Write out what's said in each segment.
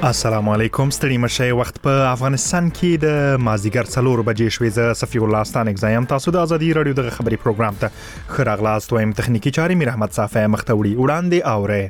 السلام علیکم ستړي مشه وخت په افغانستان کې د مازیګر 4 بجې شوې ز صفی الله ستان اگزایم تاسو د ازادي رادیو د خبري پروګرام ته خراغلاست وایم تخنیکی چاري میر احمد صافی مختوړي وړاندې اوره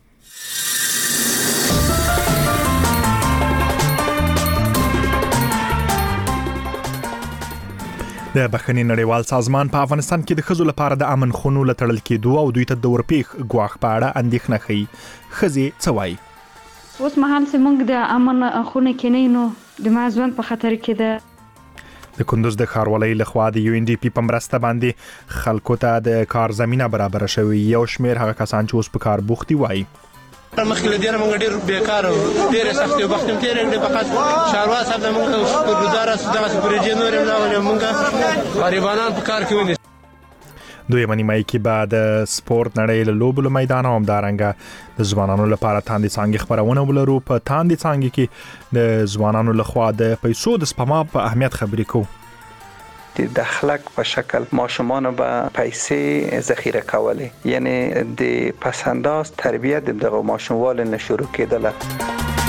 د بخښنې نړیوال سازمان په افغانستان کې د خزو لپاره د امن خونو لټړل کېدو او دوی ته د ورپیښ غواخ په اړه اندېښنه ښيي خزي څوای اوس مهال زموږ د امن خونه کې نه نو د مازون په خطر کې ده د کندوز د ښاروالۍ لخوا د یو ان ډي پی په مرسته باندې خلکو ته د کار زمينه برابر شوی یو شمیر هغه کسان چې اوس په کار بوختي وای مخکې له دې موږ ډېر بیکار او ډېر سخت وخت تیر کړی فقط شاروال صاحب موږ شکرګزار اوسو دغه پروژې نور نه موږ غریبانان په کار کې ونی دوی منیمای کې بعد سپورت نړۍ له لوبو میدان او همدارنګه د ځوانانو لپاره تاندې څنګه خبرونه ولرو په تاندې څنګه کې د ځوانانو لخوا د پیسو د سپما په اهمیت خبرې کوو د دخلک په شکل ماشومان به پیسې ذخیره کولې یعنی د پسنداز تربیت دغه ماشوموال نه شروع کېدله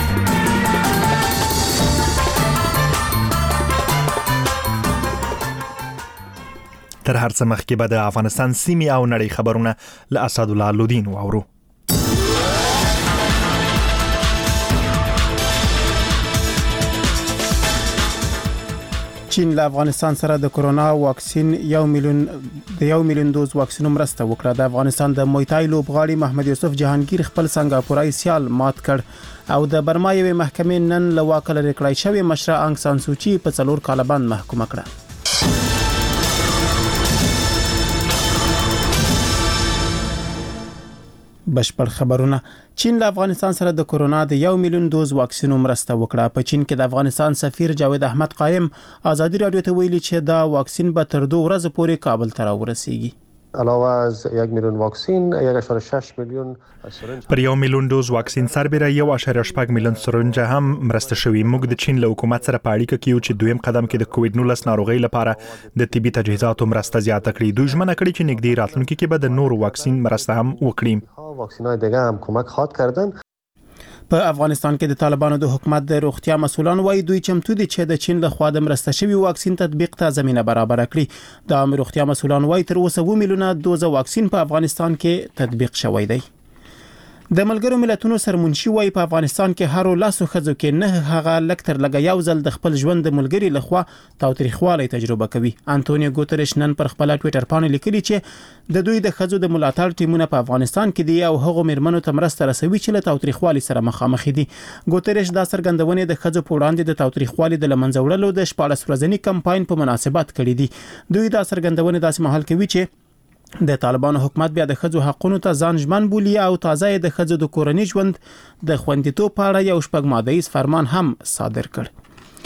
تر هر څه مخکې به د افغانستان سیمې او نړۍ خبرونه له اسدالله لودین واورو چین له افغانستان سره د کرونا واکسین 1 میلیون دوز واکسین مرسته وکړه د افغانستان د مویتای لوبغاړي محمد یوسف جهانگیر خپل سنگاپورای سیال مات کړ او د برما یوې محکمې نن له واک لرې کړای شوی مشره انګ سان سوچي په 4 کال باندې محکوم کړه بشپړ خبرونه چین له افغانستان سره د کرونا د 1 میلیون دوز واکسینو مرسته وکړه په چین کې د افغانستان سفیر جاوید احمد قائم ازادي رادیو ته ویلي چې دا واکسین به تر 2 ورځې پورې کابل ته راورسیږي علاوه از 1 میلیون واکسین 1.6 میلیون سرنج پر 1 میلیون دوز واکسین سربېره 1.8 میلیون سرنج هم مرسته شوی موږ د چین له حکومت سره په اړیکه کې یو چې دویم قدم کې د کووډ 19 ناروغي لپاره د طبي تجهیزاتو مرسته زیاته کړي دوی ژمنه کړې چې نږدې راتلونکي کې به د نورو واکسین مرسته هم وکړي واکسینای دیگه هم کمک خواهد کردن په افغانستان کې د طالبانو د حکومت د روغتیا مسولان وایي دوی چمتو دي چې د چین له خوا د مرسته شوی واکسین تطبیق ته زمينه برابر کړي د عامه روغتیا مسولان وایي تر اوسه 2 میلیونه دوز واکسین په افغانستان کې تطبیق شوی دی د ملګرو ملتونو سرمنشي وایي په افغانستان کې هر لاسو خزو کې نه هغه لکتر لګا یو ځل د خپل ژوند د ملګری لخوا تاوتریخوالی تجربه کوي انټونیو ګوتریش نن پر خپل ټوئیټر باندې لیکلي چې د دوی د خزو د ملاتړ ټیمونه په افغانستان کې دی او هغه مرمنو ته مرسته رسوي چې له تاوتریخوالی سره مخامخ دي ګوتریش دا څرګندونه د خزو په وړاندې د تاوتریخوالی د لمنځه وړلو د 14 ورځنی کمپاین په مناسبت کړی دي دوی دا څرګندونه داسې مهال کوي چې د طالبانو حکومت بیا د خځو حقونو ته ځان ژمن بولی او تازه د خځو د کورنۍ ژوند د خوندیتوب په اړه یو شپږ مادهیز فرمان هم صادر کړ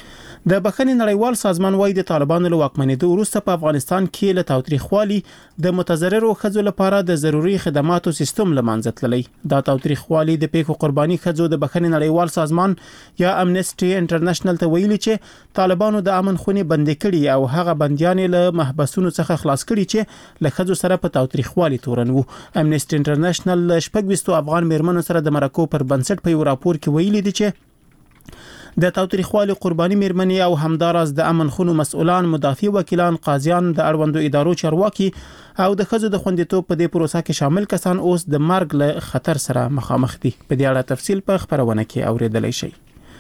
د بخښنې نړیوال سازمان وایي د طالبانو له واکمنېدو وروسته په افغانستان کې له تاوتریخوالي د متضررو خځو لپاره د ضروري خدماتو سیستم لمانځه تللی دا تاوتریخوالي د پیښو قرباني خځو د بخښنې نړیوال سازمان یا امنسټي انټرنیشنل ته ویلي چې طالبانو د امن خونې بندي کړي او هغه بنديان له محبسونو څخه خلاص کړي چې له خځو سره په تاوتریخوالي تورن وو امنسټي انټرنیشنل شپږ افغان میرمنو سره د مرکو پر بنسټ په یو راپور کې ویلي دي چې د تاوتریخوالي قرباني میرمنې او همداراز د امن خونو مسؤلان مدافع وکیلان قاضیان د اړوندو ادارو چارواکي او د خځو د خوندیتوب په دې پروسه کې شامل کسان اوس د مرګ له خطر سره مخامخ دي په دې اړه تفصیل په خبرونه کې اوریدلای شئ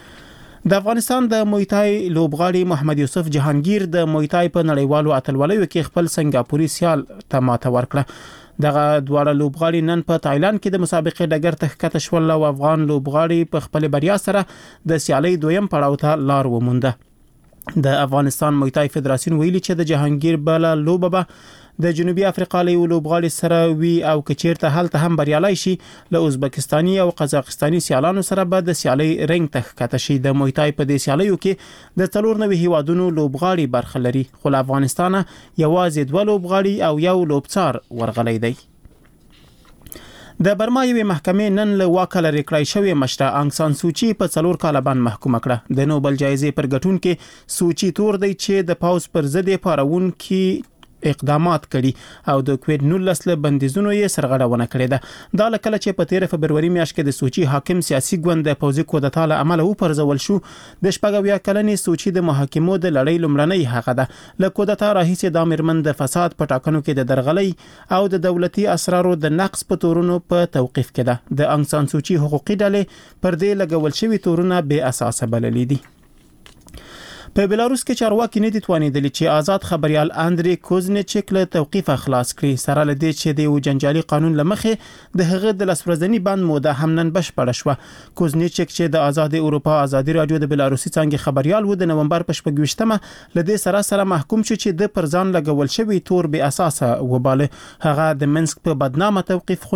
د افغانستان د مویتای لوبغاړي محمد یوسف جهانگیر د مویتای په نړیوالو اتلولیو کې خپل سنگاپوري سیال ته ماته ورکړه دغه دواړه لوبغاړي نن په تایلند کې د مسابقې ډګر ته ښکته شول او افغان لوبغاړي په خپل بریا سره د سیالۍ دویم پړاو ته لار ومونده د افغانستان مویتای فدراسیون ویلي چې د جهانگیر بل لوبه به د جنوبي افریقا له لوبغاړي سره وی او کچیرته هلته هم بریالای شي له ازبکستاني او قزاقستاني سیالانو سره به د سیالۍ رنګ ته ښکته شي د مویتای په دې سیالیو کې د 94 هیوادونو لوبغاړي برخه لري خو له افغانستانه یوازې 2 لوبغاړي او یو لوبڅار ورغلی دی د برما یوې محکمې نن له واک لرې کړای شوی مشره انګ سان سوچي په 4 کال باندې محکوم کړه د نوبل جایزې پر ګټونکو سوچي تور دی چې د پاوز پر ضد پارون کې اقدامات کړي او د کووډ 19 له بندیزونو یې سرغړونه کړې ده. دا لکه چې په 13 فبروري میاشت کې د سوچي حاکم سیاسي ګوند د پوځي کودتا له امله وپرځول شو. د 14 کلنې سوچي د محاکمو د لړۍ لومړنۍ هغه ده. له کودتا راهیسې د امرمن د فساد په ټاکنو کې د درغلۍ او د دولتي اسرارو د نقص په تورونو په توقيف کې ده. د انګ سان سوچي حقوقي ډلې پر دې لګول شوی تورونه بې اساسه بللي دي. په بلاروس کې چارواکي نه دي توانیدلی چې آزاد خبريال اندري کوزنچیک له توقيف خلاص کړي. سره له دې چې د جنجالي قانون لمخې د هغه د لسورځنی بند موده هم نن بشپړه شوه. کوزنچیک چې د آزاد اروپا ازادي رادیو د بلاروسي څنګه خبريال و د نومبر په 28مه لدې سره محکوم شو چې د پرځان لګول شوی تور به اساسه وباله. هغه د منسک په بدنامه توقيف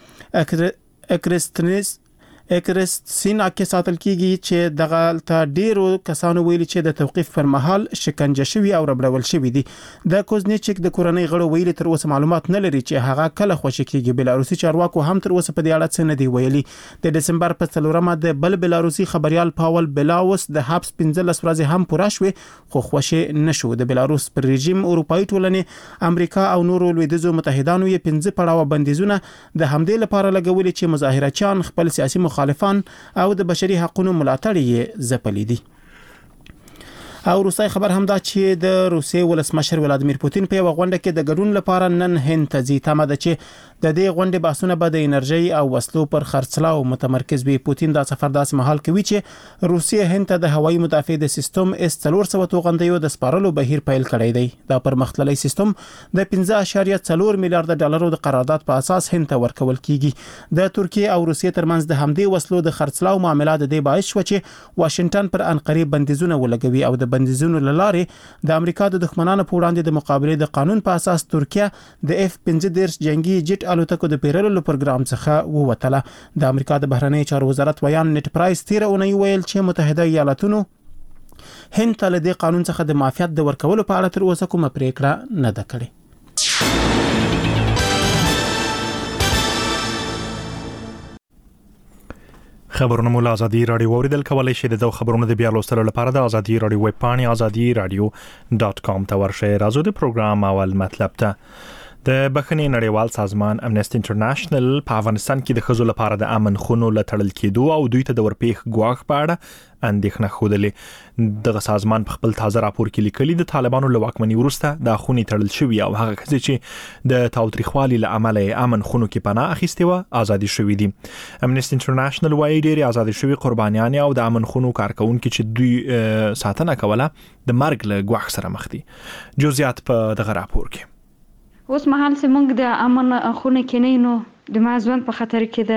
خونه اکرستسینا کې ساتل کیږي چې دغه ته ډیرو کسانو ویلي چې د توقيف پر مهال شکنجه شوی او ربړول شوی دي. د کوزنچیک د کورنۍ غړو ویلي تر اوسه معلومات نه لري چې هغه کله خوشی کیږي. بلاروسي چارواکو هم تر اوسه په دې اړه څه نه دی ویلي. د دسمبر په 4مه د بل بلاروسي خبريال پاول بلاوس د حبس 15 ورځې هم پوره شوې خو خوشی نشو. د بلاروس پر رژیم اروپאי ټولنې امریکا او نورو لویدیځو متحدانو یې 15 پړاو بندیزونه د همدې لپاره لګولي چې مظاهرچیان خپل سیاسي مخالفان او د بشري حقوقو ملاتړ یې ځپلي دي. او روسي خبر هم دا چې د روسي ولسمشر ولادیمیر پوتین په غونډه کې د ګډون لپاره نن هند ته ځي. تمه ده چې د دې غونډې بحثونه به د انرژي او وسلو پر خرڅلاو متمرکز وي. پوتین دا سفر داسې مهال کوي چې روسي هند ته د هوایي مدافع د سیستم S-400 توغندیو د سپارلو بهیر پیل کړی دی. دا پرمختللی سیستم د 15.4 میلیارډ ډالرو د قرارداد په اساس هند ته ورکول کیږي. د ترکیه او روسیې ترمنځ د همدې وسلو د خرڅلاو معاملات د باعث شو چې واشنگټن پر انقره بندیزونه ولګوي او د بندیزونو لاره د امریکا د دښمنانو په وړاندې د مقابله د قانون په اساس ترکیه د F-15 جنگي جټ الوتکو د پیرلو پروګرام څخه ووتله. د امریکا د بهرنی چارو وزارت ویان نت پرایس 13 اونۍ ویل چې متحده ایالاتونو هند ته له دې قانون څخه د معافیت د ورکولو په اړه تر اوسه کومه پریکړه نه ده کړې. خبرونه مول ازادي رادیو اوریدل کولای شئ. د خبرونو د بیا لوستلو لپاره د ازادي رادیو ویب پاڼې azadi-radio.com ته ورشئ. راځو د پروګرام اول مطلب ته. د بخښنې نړیوال سازمان امنیسټي انټرنیشنل په افغانستان کې د ښځو لپاره د امن خونو له تړل کېدو او دوی ته د ورپېښ ګواښ په اړه اندېښنه ښودلې. دغه سازمان په خپل تازه راپور کې لیکلي د طالبانو له واکمنۍ وروسته د خونې تړل شوي او هغه ښځې چې د تاوتریخوالي له امله امن خونو کې پناه اخیستې وه ازادي شوي دي. امنیسټي انټرنیشنل وایي ډېرې ازادي شوي قربانیانې او د امن خونو کارکونکي چې دوی ساتنه کوله د مرګ له ګواښ سره مخ دي. جزئیات په دغه راپور کې. اوس مهال چې موږ د امن خونه کې نه نو د ما ژوند په خطر کې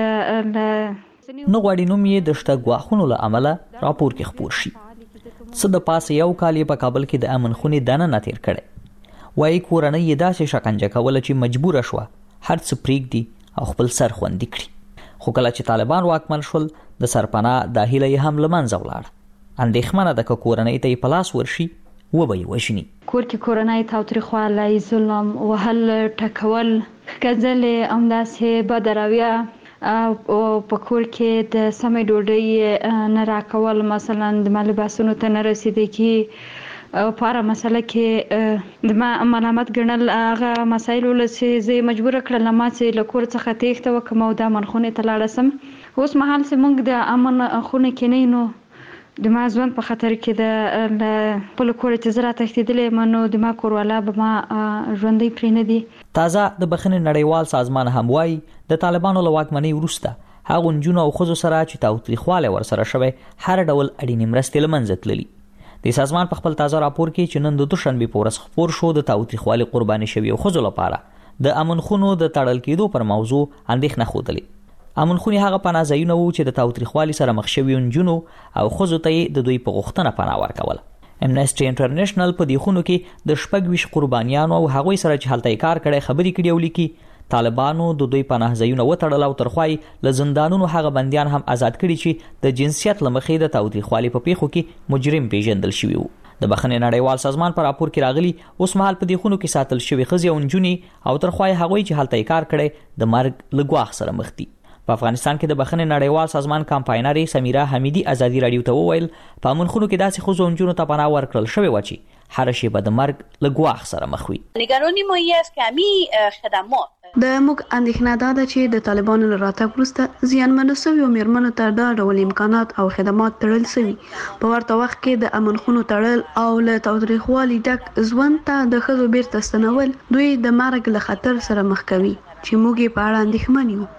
ده. نو غواړي نوم یې د شته ګواښونو له امله راپور کې خپور شي. څه د پاسه یو کال په کابل کې د امن خونې دننه تیر کړی. وایي کورنۍ یې داسې شکنجه کوله چې مجبوره شوه هر څه پرېږدي او خپل سر خوندي کړي. خو کله چې طالبان واکمن شول د سرپناه د هیله یې هم له منځه ولاړه. اندېښمنه ده که کورنۍ ته یې په لاس ورشي وبه یې وژني. کور کې کورنۍ تاوتریخوالی، ظلم، وهل، ټکول، ښکنځلې، همداسې بده رویه او په کور کې د سمې ډوډۍ نه راکول، مثلا د ما لباسونو ته نه رسېدګي او په هره مسله کې د ما ملامت ګڼل. هغه مسایل ول چې زه مجبوره کړل ما چې له کور څخه تېښته وکړم او د امن خونې ته لاړه سم. اوس مهال چې موږ د امن خونه کې نه نو د ما ژوند په خطر کې ده. خپل کور ته زه راتښتېدلی یم نو د ما کوروالا به ما ژوندی پرې نه دي. تازه د بخښنې نړیوال سازمان هم وایي د طالبانو له واکمنۍ وروسته هغو نجونو او ښځو سره چې تاوتریخوالی ورسره شوی هر ډول اړینې مرستې له منځه تللي. د سازمان په خپل تازه راپور کې چې نن د دوشنبې په ورځ خپور شو د تاوتریخوالي قرباني شوي ښځو لپاره د امن خونو د تړل کېدو پر موضوع اندېښنه ښودلې. امن خونې هغه پناه ځایونه وو چې د تاوتریخوالي سره مخ شوي نجونو او ښځو ته د دوی په غوښتنه پناه ورکوله. امنیسټي انټرنیشنل په دې خونو کې د 26 قربانیانو او هغوی سره چې هلته یې کار کړی خبرې کړي او لیکي طالبانو د دوی پناه ځایونه وتړل او ترخوای له زندانونو هغه بندیان هم آزاد کړي چې د جنسیت له مخې د تاوتریخوالي په پیښو کې مجرم پیژندل شوي وو. د بخښنې نړیوال سازمان په راپور کې راغلي اوس مهال په دې خونو کې ساتل شوي ښځې او نجونې او ترخوای هغوی چې هلته یې کار کړی د مرګ له ګواښ سره مخ دي. په افغانستان کې د بخښنې نړیوال سازمان کمپاینر سمیرا حمیدی ازادي رادیو ته وویل په امنخونو کې داسې ښځو او نجونو ته پناه ورکړل شوې وه چې هر شی به د مرګ له ګواښ سره مخ وي. نگرانی ما این است که همین خدمات د موږ اندېښنه دا ده چې د طالبانو له راتګ وروسته زیانمنو شویو میرمنو ته دا ډول امکانات او خدمات تړل شوي. په ورته وخت کې د امنخونو تړل او له تاوتریخوالي ډک ژوند ته د ښځو بیرته ستنول دوی د مرګ له خطر سره مخ کوي چې موږ یې په اړه اندېښمن یو.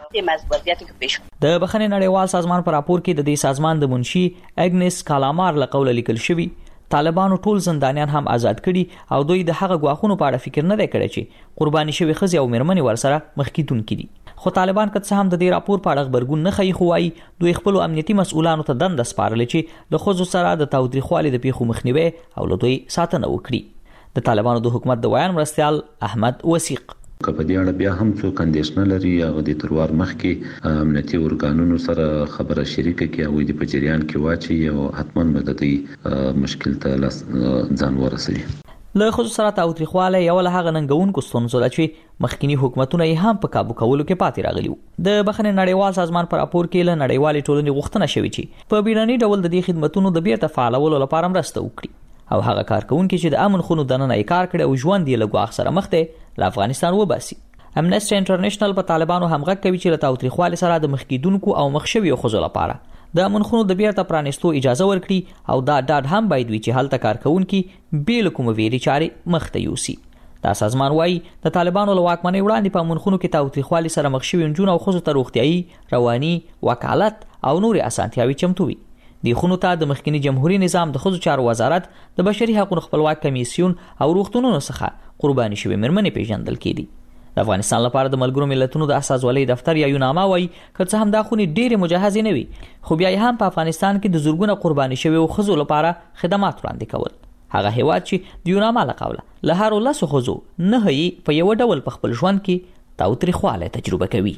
د بخښنې نړیوال سازمان پر راپور کې د دې سازمان د منشي اګنس کالامار له قوله لیکل شوی طالبانو ټول زندانیان هم آزاد کړي او دوی د هغه غواخونو په اړه فکر نه دی کړی چې قرباني شوی ښځې او میرمنې ورسره مخ کیدونکي دي. خو طالبان که څه هم د دې راپور په اړه خبرګون نه ښیي، خو وایي دوی خپل امنیتي مسؤلانو ته دنده سپارلې چې د ښځو سره د تاوتریخوالي د پیښو مخنیوي او له دوی ساتنه وکړي. د طالبانو د حکومت د ویان مرستیال احمد وثیق که په دې اړه بیا هم څوک اندېښنه لري هغه د تروار مخکې امنیتي ارګانونو سره خبره شریکه کړي او د په جریان کې واچي او حتما به د دې مشکل ته ځان ورسوي. له ښځو سره تاوتریخوالی یو له هغه ننګونکو ستونزو ده چې مخکینی حکومتونه یې هم په کابو کولو کې پاتې راغلي وو. د بخښنې نړیوال سازمان په راپور کې له نړیوالې ټولنې غوښتنه شوې چې په بیړني ډول د دې خدمتونو د بیرته فعالولو لپاره مرسته وکړي او هغه کارکونکي چې د امن خونو دننه یې کار کړی او ژوند یې له ګواښ سره مخ دی له افغانستان وباسي. امنسټي انټرنیشنل په طالبانو همغږ کوي چې له تاوتریخوالي سره د مخ کیدونکو او مخ شویو ښځو لپاره د امن خونو د بیرته پرانیستو اجازه ورکړي او دا ډاډ هم باید وي چې هلته کارکونکي بې له کومې ویرې چارې مخ ته یوسي. دا سازمان وایي د طالبانو له واکمنۍ وړاندې په امن خونو کې تاوتریخوالي سره مخ شوي نجونو او ښځو ته روغتیایي، رواني، وکالت او نورې اسانتیاوې چمتو وي. د خونو ته د مخکنی جمهوریت نظام د ښځو چارو وزارت، د بشري حقوقو خپلواک کمیسیون او روغتونونو څخه قرباني شوي میرمنې پیژندل کېدي. د افغانستان لپاره د ملګرو ملتونو د اساسولۍ دفتر یا یوناما وایي که څه هم دا خونې ډېرې مجهزې نه وي خو بیا یې هم په افغانستان کې د زرګونه قرباني شویو ښځو لپاره خدمات وړاندې کول. هغه هیواد چې د یوناما له قوله له هرو 10 ښځو 9 یې په یو ډول په خپل ژوند کې تاوتریخوالی تجربه کوي.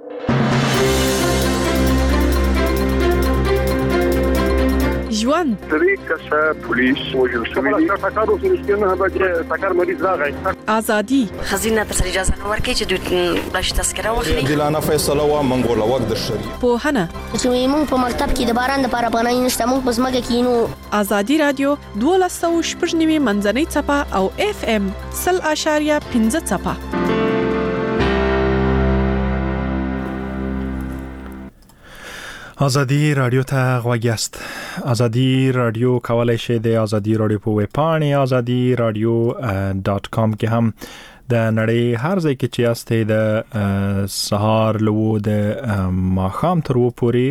ژوند طریق کسا پولیس وجل شوی تاکارو فلسطینه به تاکار مریض راغی ازادي خزینه تر اجازه ورکړي چې دوی بلش تذکره واخلي دلانه فیصله و منګول وخت د شری په هنه چې موږ په مکتب کې د باران لپاره پناه نشته موږ په زمګه کې نو ازادي رادیو 12.9 منځنۍ چپه او FM 0.5 چپه. ازادي رادیو ته غوږ یاست. ازادي رادیو کولای شئ د ازادي رادیو په ویب پاڼې azadi.radio.com کې هم د نړۍ هر ځای کې چې یاستئ د سهار لو د ماښام تر و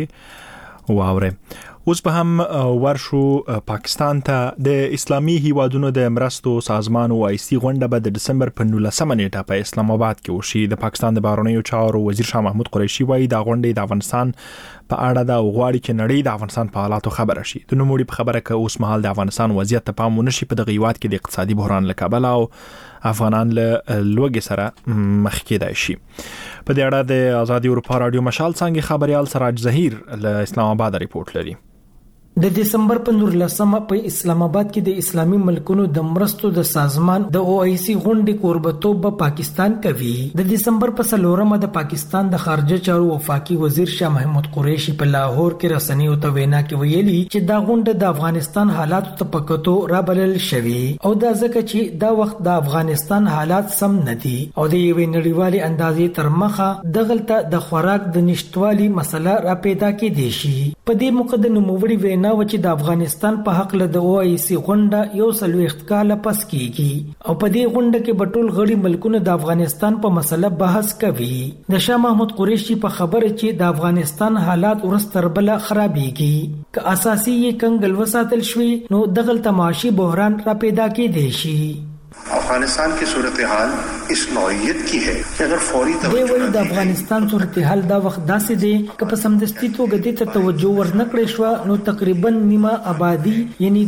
پورې واورئ. اوس به هم ورشو پاکستان ته. د اسلامي هیوادونو د مرستو سازمان OIC غونډه به د دسمبر په 19 نیټه په اسلام آباد کې وشي. د پاکستان د بهرنیو چارو وزیر شاه محمود قریشي وایي دا غونډه د افغانستان په اړه د غواړي چې نړۍ د افغانستان په حالاتو خبره شي. د نوموړي په خبره کې اوس مهال د افغانستان وضعیت ته پام ونشي په دغه هیواد کې د اقتصادي بحران له کبله او افغانان له لوږې سره مخ کېدای شي. په دې اړه د ازادي اروپا رادیو مشال څنګه خبريال سراج ظهیر له اسلام آباد ریپورت لري. د دسمبر په 19 په اسلام آباد کې د اسلامي ملکونو د مرستو د سازمان د OIC غونډې کوربتوب په پاکستان کوي. د دسمبر په 4مه د پاکستان د خارجه چارو وفاقي وزیر شاه محمود قریشي په لاهور کې رسنیو ته وینا کې ویلي چې دا غونډه د افغانستان حالات ته پکتو را بلل شوی او دا ځکه چې دا وخت د افغانستان حالات سم نه دي او د یوې نړیوالې اندازې تر مخه دغلته د خوراک د نشټوالي مسله را پیدا کېدې شي. په دې موقع د نوموړي وینا و چې د افغانستان په حق له د OIC غونډه یو 40 کاله پس کیږي او په دې غونډه کې بټول غړي ملکونه د افغانستان په مسله بحث کوي. د شاه محمود قریشي په خبره چې د افغانستان حالات ورستر بل خرابېږي که اساسي یې کنګل وساتل شوي نو دغلته معاشي بحران را پیدا کېدی شي. افغانستان کی صورتحال اس نوعیت کی ہے کہ اگر فوری توجہ د افغانستان صورتحال دا وخت داسې دی که په سمدستي توګه د ته توجه ورنکړې شو نو تقریبا نیمه آبادی یعنی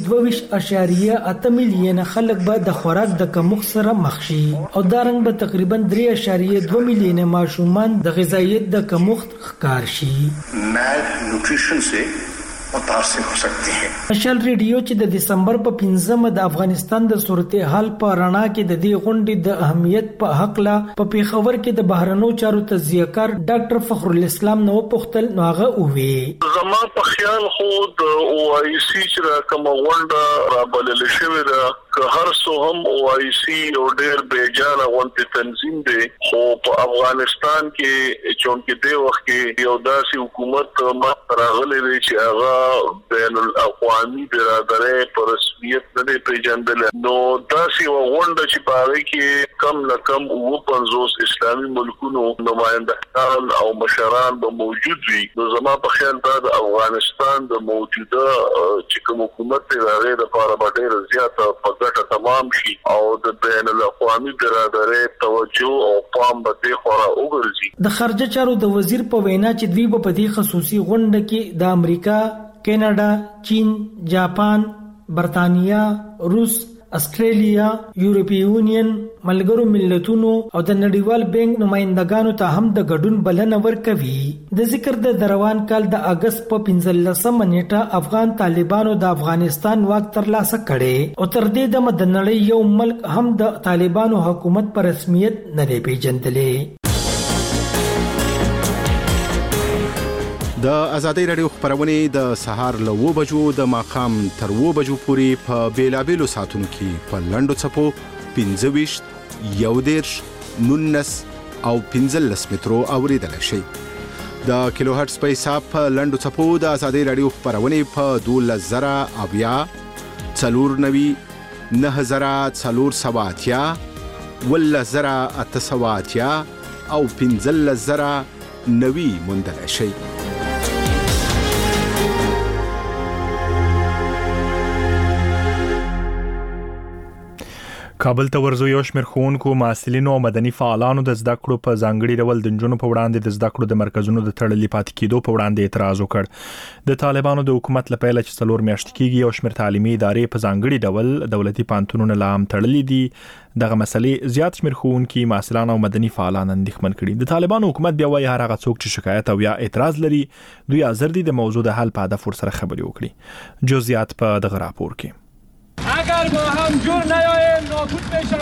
22.8 میلیونه خلک به د خوراک د کمښت سره مخ شي او دا رنګ به تقریبا 3.2 میلیونه ماشومان د غذایت د کمښت ښکار شي. مال نیوټریشن سے मुतासिर हो सकती है। مشال ریډیو چې د دسمبر په 15 د افغانستان د صورتحال په رڼا کې د دې غونډې د اهمیت په حق لا په پیښور کې د بهرنیو چارو تجزیه‌کار ډاکټر فخر الاسلام نو پختل نوغه اووي زما په خیال خو د او آی سی چې کوم غونډه را بلل شوې ده که هر څو هم او آی سی او ډېر بیجانه غونډه تنظیم دی خو په افغانستان کې چونکه د وخت کې یو داسې حکومت ما راغلی دی چې هغه بین الاقوامي برادرۍ په رسمیت نه دی پیژندل نو داسې غونډه چې په هغه کې کم نه کم 50 اسلامي ملکونو نمائندگان او مشران به موجود وي نو زما په خیال دا د افغانستان د موجوده چې کوم حکومت دی هغه د لپاره ډېر زیاته په ګټه تمام شي او د بین الاقوامي برادرۍ توجه او پام به دې خورا وګرځي د خارجه چارو د وزیر په وینا چې دوی په دې خصوصي غونډه کې د امریکا، کینیډا، چین، جاپان، برتانیا، روس، استرالیا، یورپی یونین، ملګرو ملتونو او د نړیوال بانک نمائندګانو ته هم د ګډون بلنه ورکوي. د ذکر د روان کال د اگست په 15 نیټه افغان طالبانو د افغانستان واک ترلاسه کړي او تر دې دمه د نړۍ یو ملک هم د طالبانو حکومت په رسمیت نه دی پیژندلی. د ازادي رادیو خبرونه د سهار له 9 بجو د ماخام تر 9 بجو پورې په بیلابېلو ساعتونو کې په لنډو چپو 25 11 19 او 15 مترو اوریدل شي. د کیلو هرتز په حساب په لنډو چپو د ازادي رادیو خبرونه په 12000 اویا 490 9480 10880 او 15090 موندل شي. کابل ته ورځو یو شمېر ښوونکو محصلینو او مدني فعالانو د زده کړو په ځانګړي ډول د نجونو په وړاندې د زده کړو د مرکزونو د تړلي پاتې کېدو په وړاندې اعتراض وکړ. د طالبانو د حکومت له پیله چې 4 میاشتې کېږي یو شمېر تعلیمي ادارې په ځانګړي ډول دولتي پوهنتونونه لا هم تړلي دي. دغه مسلې زیات شمېر ښوونکي، محصلان او مدني فعالان اندېښمن کړي. د طالبانو حکومت بیا وایي هر هغه څوک چې شکایت او یا اعتراض لري دوی حاضر دي د موضوع د حل په هدف ورسره خبرې وکړي. جزئیات په دغه راپور کې. اگر با هم جور نیاییم نابود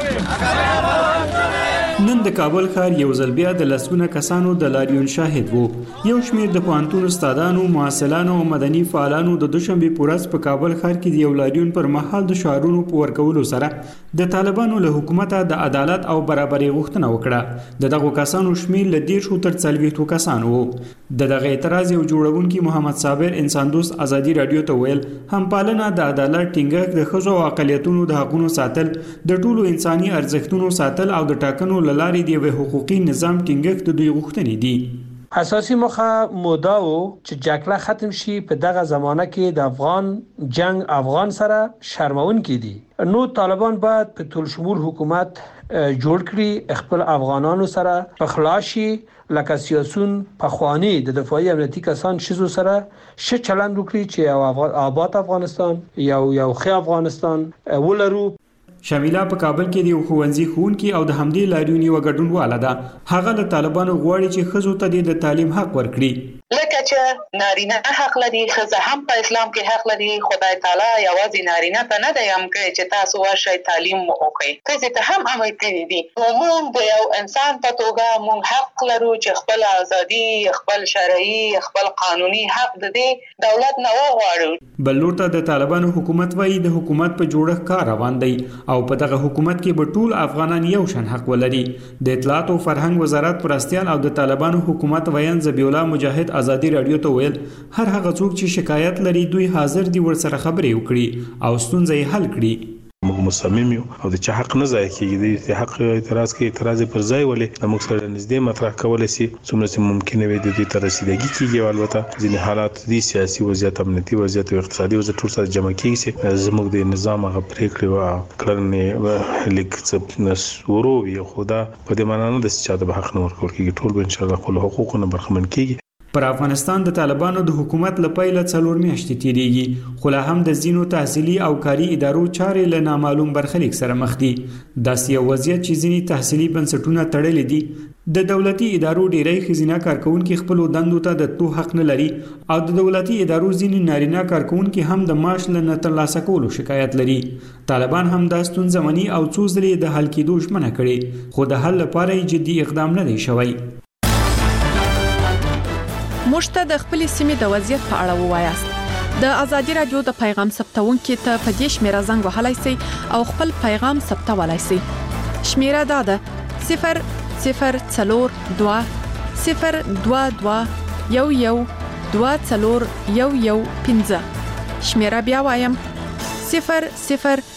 میشویم. نن د کابل ښار یو ځل بیا د لسګونه کسانو د لاریون شاهد وو. یو شمېر د پوهنتون استادانو، محصلانو او مدني فعالانو د دوشنبه پورز په کابل ښار کې د یو لاریون پر مهال د شعارونو په ورکولو سره د طالبانو له حکومت د عدالت او برابرۍ غوښتنه وکړه. دغه کسانو شمېر له 10 تر 40 کسانو وو. دغه اعتراض یو جوړونکي محمد صابر انسان دوست ازادي رادیو ته ویل هم پالنه د عدالت ټینګښت د ښځو او اقلیتونو د حقوقو ساتل د ټولو انساني ارزښتونو ساتل او د ټاکنو لارې دی د حقوقي نظام ټینګښت د دوی غوښتنې دي. اساسي موخه مودا و چې جګړه ختم شي. په دغه زمانه کې د افغان جنگ افغان سره شرمون کې دي. نو طالبان باید په ټول شمول حکومت جوړ کړي، خپل افغانانو سره په خلاصي لکه سیاسون پخوانی د دفاعي امنیتي کسان شزو سره ش چلند وکړي چې یو آباد افغانستان یو ښه افغانستان ولرو. شمیله په کابل کې د ښوونځي ښوونکي او د همدې لاریون یو ګډونواله ده. هغه د طالبانو غواړي چې ښځو ته د تعلیم حق ورکړي. لکه چې نارینه حق لري، ښځه هم په اسلام کې حق لري. خدای تعالی یوازې نارینه ته نه دی امر کړی چې تاسو ورشئ تعلیم وکړئ، ښځې ته هم امر کړی دی. موږ د یو انسان په توګه موږ حق لرو چې خپل ازادي، خپل شرعي، خپل قانوني حق د دې دولت نه وغواړو. بل لور ته د طالبانو حکومت وایي د حکومت په جوړښت کار روان دی او په دغه حکومت کې به ټول افغانان یو شان حق ولري. د اطلاعات او فرهنګ وزارت پرستیال او د طالبانو حکومت ویان ذبیح الله مجاهد ازادي رادیو ته ویل هر هغه څوک چې شکایت لري دوی حاضر دي ورسره خبرې وکړي او ستونزې حل کړي. موږ مصمم یو او د چا حق نه ضایع کیږي. د حق اعتراض کې اعتراض پر ځای ولې موږ سره نږدې مطرح کولای شي څومره چې ممکن وي د دې تر رسیدګي کیږي. البته ځینې حالات دي سیاسي وضعیت، امنیتي وضعیت او اقتصادي وضعیت ټول سره جمع کیږي. زموږ د نظام هغه پریکړې او کړنې لیک څه ورو وي خدا په دې معنی نه د چا د حق نه ورکول کیږي. ټول به ان شاء الله خپل حقوقونه برخمن کیږي. پر افغانستان د طالبانو د حکومت لپاره 4 میاشتې تیریږي خو لا هم د زینو تحصیلي او کاري ادارو چارې له نامعلوم برخلیک سره مخ دي. داسې یو وضعیت چې ځینې تحصیلي بنسټونه تړلي دي د دولتي ادارو ډیری ښځینه کارکونکي خپل دندو ته د تلو حق نه لري او د دولتي ادارو ځینې نارینه کارکونکي هم د معاش له ترلاسه کولو شکایت لري. طالبان هم دا ستونزه مني او څو ځلې د حل کېدو ژمنه کړې خو د حل لپاره جدي اقدام نه دی شوی. موږ ته د خپل سیمې د وضعیت په اړه ووایاست. د ازادي رادیو د پیغام ثبتونکو ته په دې شمیره زنګ وهلای شئ او خپل پیغام ثبتولای شئ. شمیره دا ده 002 022 11 24115. شمیره بیا وایم 002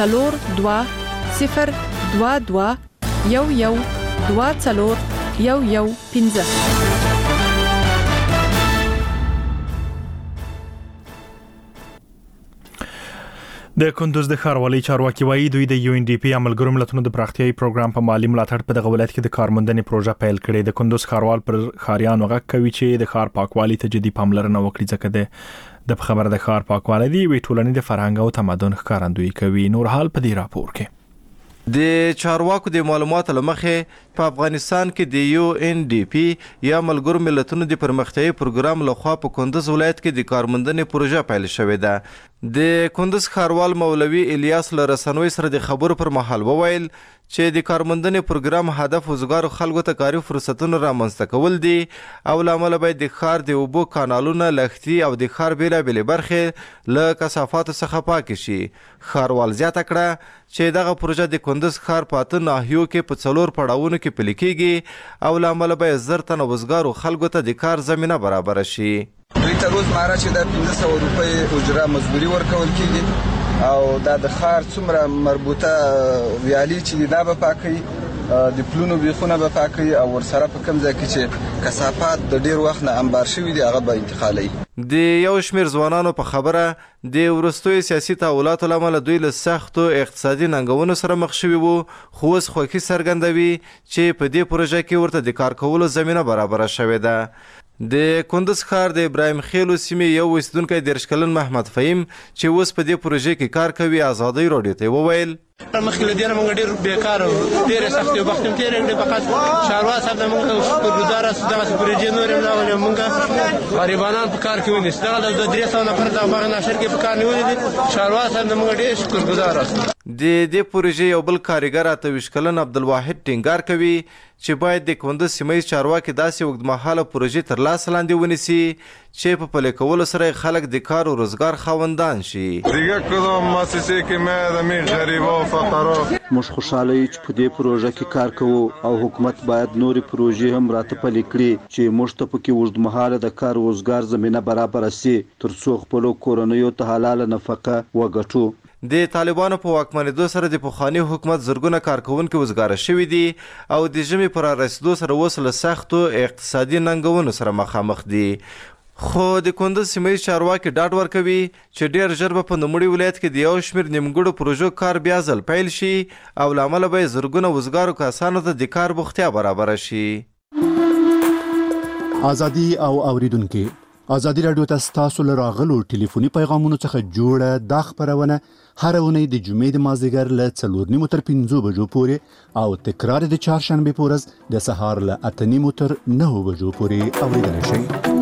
022 11 24115. د کندوز د ښاروالۍ چارواکي وایي دوی د UNDP عملګرو ملتونو د پراختیايي پروګرام په مالی ملاتړ په دغه ولایت کې د کارموندنې پروژه پیل کړې. د کندوز ښاروال پر ښاریانو غږ کوي چې د ښار پاکوالي ته جدي پاملرنه وکړي ځکه د خبره د ښار پاکوالی دی وی ټولنې د فرهنګ او تمدن ښکارندویي کوي. نور حال په دې راپور کې د چارواکو د معلوماتو لمخې په افغانستان کې د UNDP یا ملګرو ملتونو د پرمختیايي پروګرام لخوا په کندوز ولایت کې د کارموندنې پروژه پیل شوې ده. د کندوز ښاروال مولوي الیاس له رسنوي سره د خبرو پر مهال وویل چې د کارموندنې پروګرام هدف وزګارو خلکو ته کاري فرصتونه رامنځته کول دي او لامل باید د ښار د اوبو کانالونه لښتي او د ښار بیلابېلې برخې له کثافاتو څخه پاکې شي. ښاروال زیاته کړه چې دغه پروژه د کندوز ښار په 8 ناحیو کې په 4 پړاوونو کې پلي کیږي او لامل باید 10 تنه وزګارو خلکو ته د کار زمینه برابر شي. دوی ته روزمره چې د 1500 روپۍ اجره مزدوري ورکول کیږي او دا د ښار څومره مربوطه ویالي چې دا به پاکي د پلونو بیخونه به پاکي او ورسره په کوم ځای کې چې کثافات د ډیر وخت نه انبار شوي دي هغه به انتقالي. د یو شمیر ځوانانو په خبره د ورستوي سیاسي تحولاتو لامل دوی له سختو اقتصادي ننګونو سره مخ شوي وو خو اوس خوښي څرګندوي چې په دې پروژه کې ورته د کار کولو زمینه برابره شوې ده. د کندوز ښار د ابراهیم خیلو سیمې یو اوسیدونکی 30 کلن محمد فهیم چې اوس په دې پروژې کې کار کوي ازادي راډیو ته وویل مخکې له دې نه موږ ډېر بیکاره وو ډېرې سختې وخت هم تېرې کړې فقط چارواکي صاحب نه موږ شکرګزار یاست دغسې پروژې نورې هم راغلې موږ غریبانان په کار کې ونیسي دغه 200-300 نفر دغه باغ ناشر کې په کار نیولي دي چارواکي صاحب نه موږ ډېر شکرګزار یاست. د دې پروژې یو بل کارګر 28 کلن عبدالواحد ټینګار کوي چې باید د کندوز سیمه چارواکي داسې اوږدمهاله پروژې تر لاس لاندې ونیسي چې په پلي کولو سره خلک د کار او روزګار خاوندان شي. دیگه کدام مؤسسه کې مې د می غریبو فقرا موږ خوشاله یو چې په دې پروژه کې کار کوو او حکومت باید نورې پروژې هم راته پلي کړي چې موږ ته پکې اوږدمهاله د کار او روزګار زمینه برابر شي ترڅو خپل کورنیو ته حلاله نفقه وګټو. د طالبانو په واکمنېدو سره د پخواني حکومت زرګونه کارکونکي وزګاره شوي دي او د ژمي پر رسیدو سره اوس له سختو اقتصادي ننګونو سره مخامخ دي. خو د کندوز سیمه چارواکي ډاډ ورکوي چې ډیر ژر به په نوموړي ولایت کې د یو شمېر نیمګړو پروژو کار بیا ځل پیل شي او لامل به زرګونه وزګارو کسانو ته د کار بوختیا برابر شي. ازادي او اوریدونکو ازادي رادیو ته تاسو له راغلو ټلیفوني پیغامونو څخه جوړه د خبرونه هر اونۍ د جمعې د مازدیګر له 4:30 تر 5 بجو پورې او تکرار د چهارشنبه په ورځ د سهار له 8:30 تر 9 بجو پورې اوریدل شي.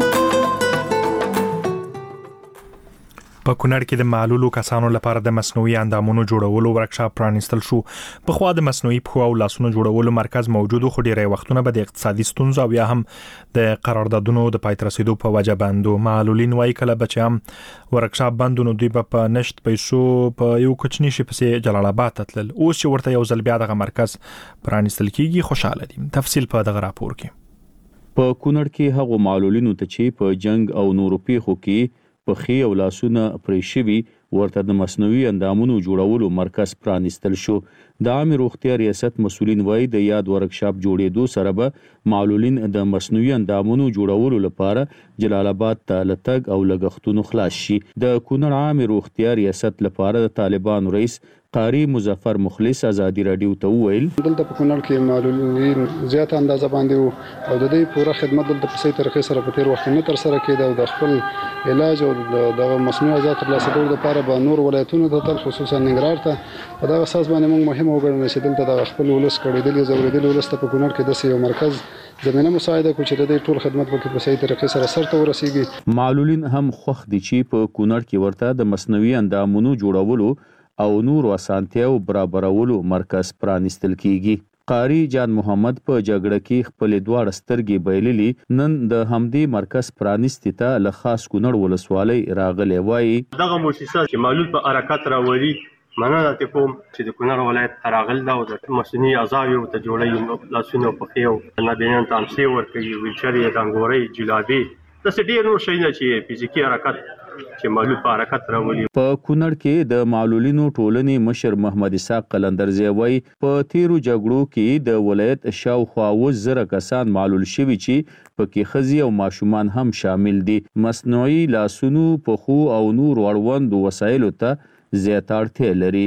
په کونړ کې د معلولو کسانو لپاره د مصنوعي اندامونو جوړولو ورکشاپ پرانیستل شو. په خوا د مصنوعي پښو او لاسونو جوړولو مرکز موجود خو ډیری وختونه به د اقتصادي ستونزو او یا هم د قراردادونو د پای ته رسیدو په وجه بندو. معلولین وايي کله به چې هم ورکشاپ بندونو دوی په نشت پیسو په یو کوچنی شي پسې جلال آباد تلل. اوس چې ورته یو ځل بیا دغه مرکز پرانیستل کیږي خوشاله دي. تفصیل په دغه راپور کې. په کونړ کې هغو معلولینو ته چې په جنگ او نورو پیښو کې پخې او لاسونه پرې شوي ورته د مصنوعي اندامونو جوړولو مرکز پرانیستل شو. د عامه روغتیا ریاست مسؤلین وایي د یاد ورکشاپ جوړېدو سره به معلولین د مصنوعي اندامونو جوړولو لپاره جلال آباد ته لتګ او لګښتونو خلاص شي. د کونړ عامه روغتیا ریاست لپاره د طالبانو رئیس قاری مظفر مخلص ازادي رادیو ته وویل دلته په کونړ کې معلولین زیات اندازه باندې او د دې پوره خدمت دلته په صحیح طریقې سره په تیر وخت نه تر سره کېده او د خپل علاج او د مصنوعي اعضاء ترلاسه کولو لپاره به نور ولایتونو ته خصوصا ننګرهار ته په دا اساس باندې موږ مهم وګڼل چې دلته د خپل ولس کړېدل زوریدل ولس ته په کونړ کې د یو مرکز زمينه مساعده کو چې د دې ټول خدمت په صحیح طریقې سره سرته ورسیږي. معلولین هم خوښ دي چې په کونړ کې ورته د مصنوعي اندامونو جوړولو او نور اسانتیاو برابرولو مرکز پرانیستل کیږي. قاری جان محمد په جګړه کې خپل دواړه سترګې بایللې نن د همدې مرکز پرانیستی ته له خاص کونړ ولسوالۍ راغلی وایي دغه مؤسسه چې معلول په حرکت راولي مننه ته کوم چې د کونړ ولایت تراغل دا او د مصنوعي اعضاء ته جوړي لاسونه په خيو نابینان تامسي ورکوي ویلچر یې دنګوري جلابي د سټي نور شي نه چې فزیکی حرکت چې معلول په حرکت راولي. په کونړ کې د معلولینو ټولنې مشر محمد اسحاق قلندرزی وایي په تیرو جګړو کې د ولایت شاوخوا 1000 کسان معلول شوي چې پکې ښځې او ماشومان هم شامل دي. مصنوعي لاسونو پخو او نور اړوند وسایلو ته زیات اړتیا لري.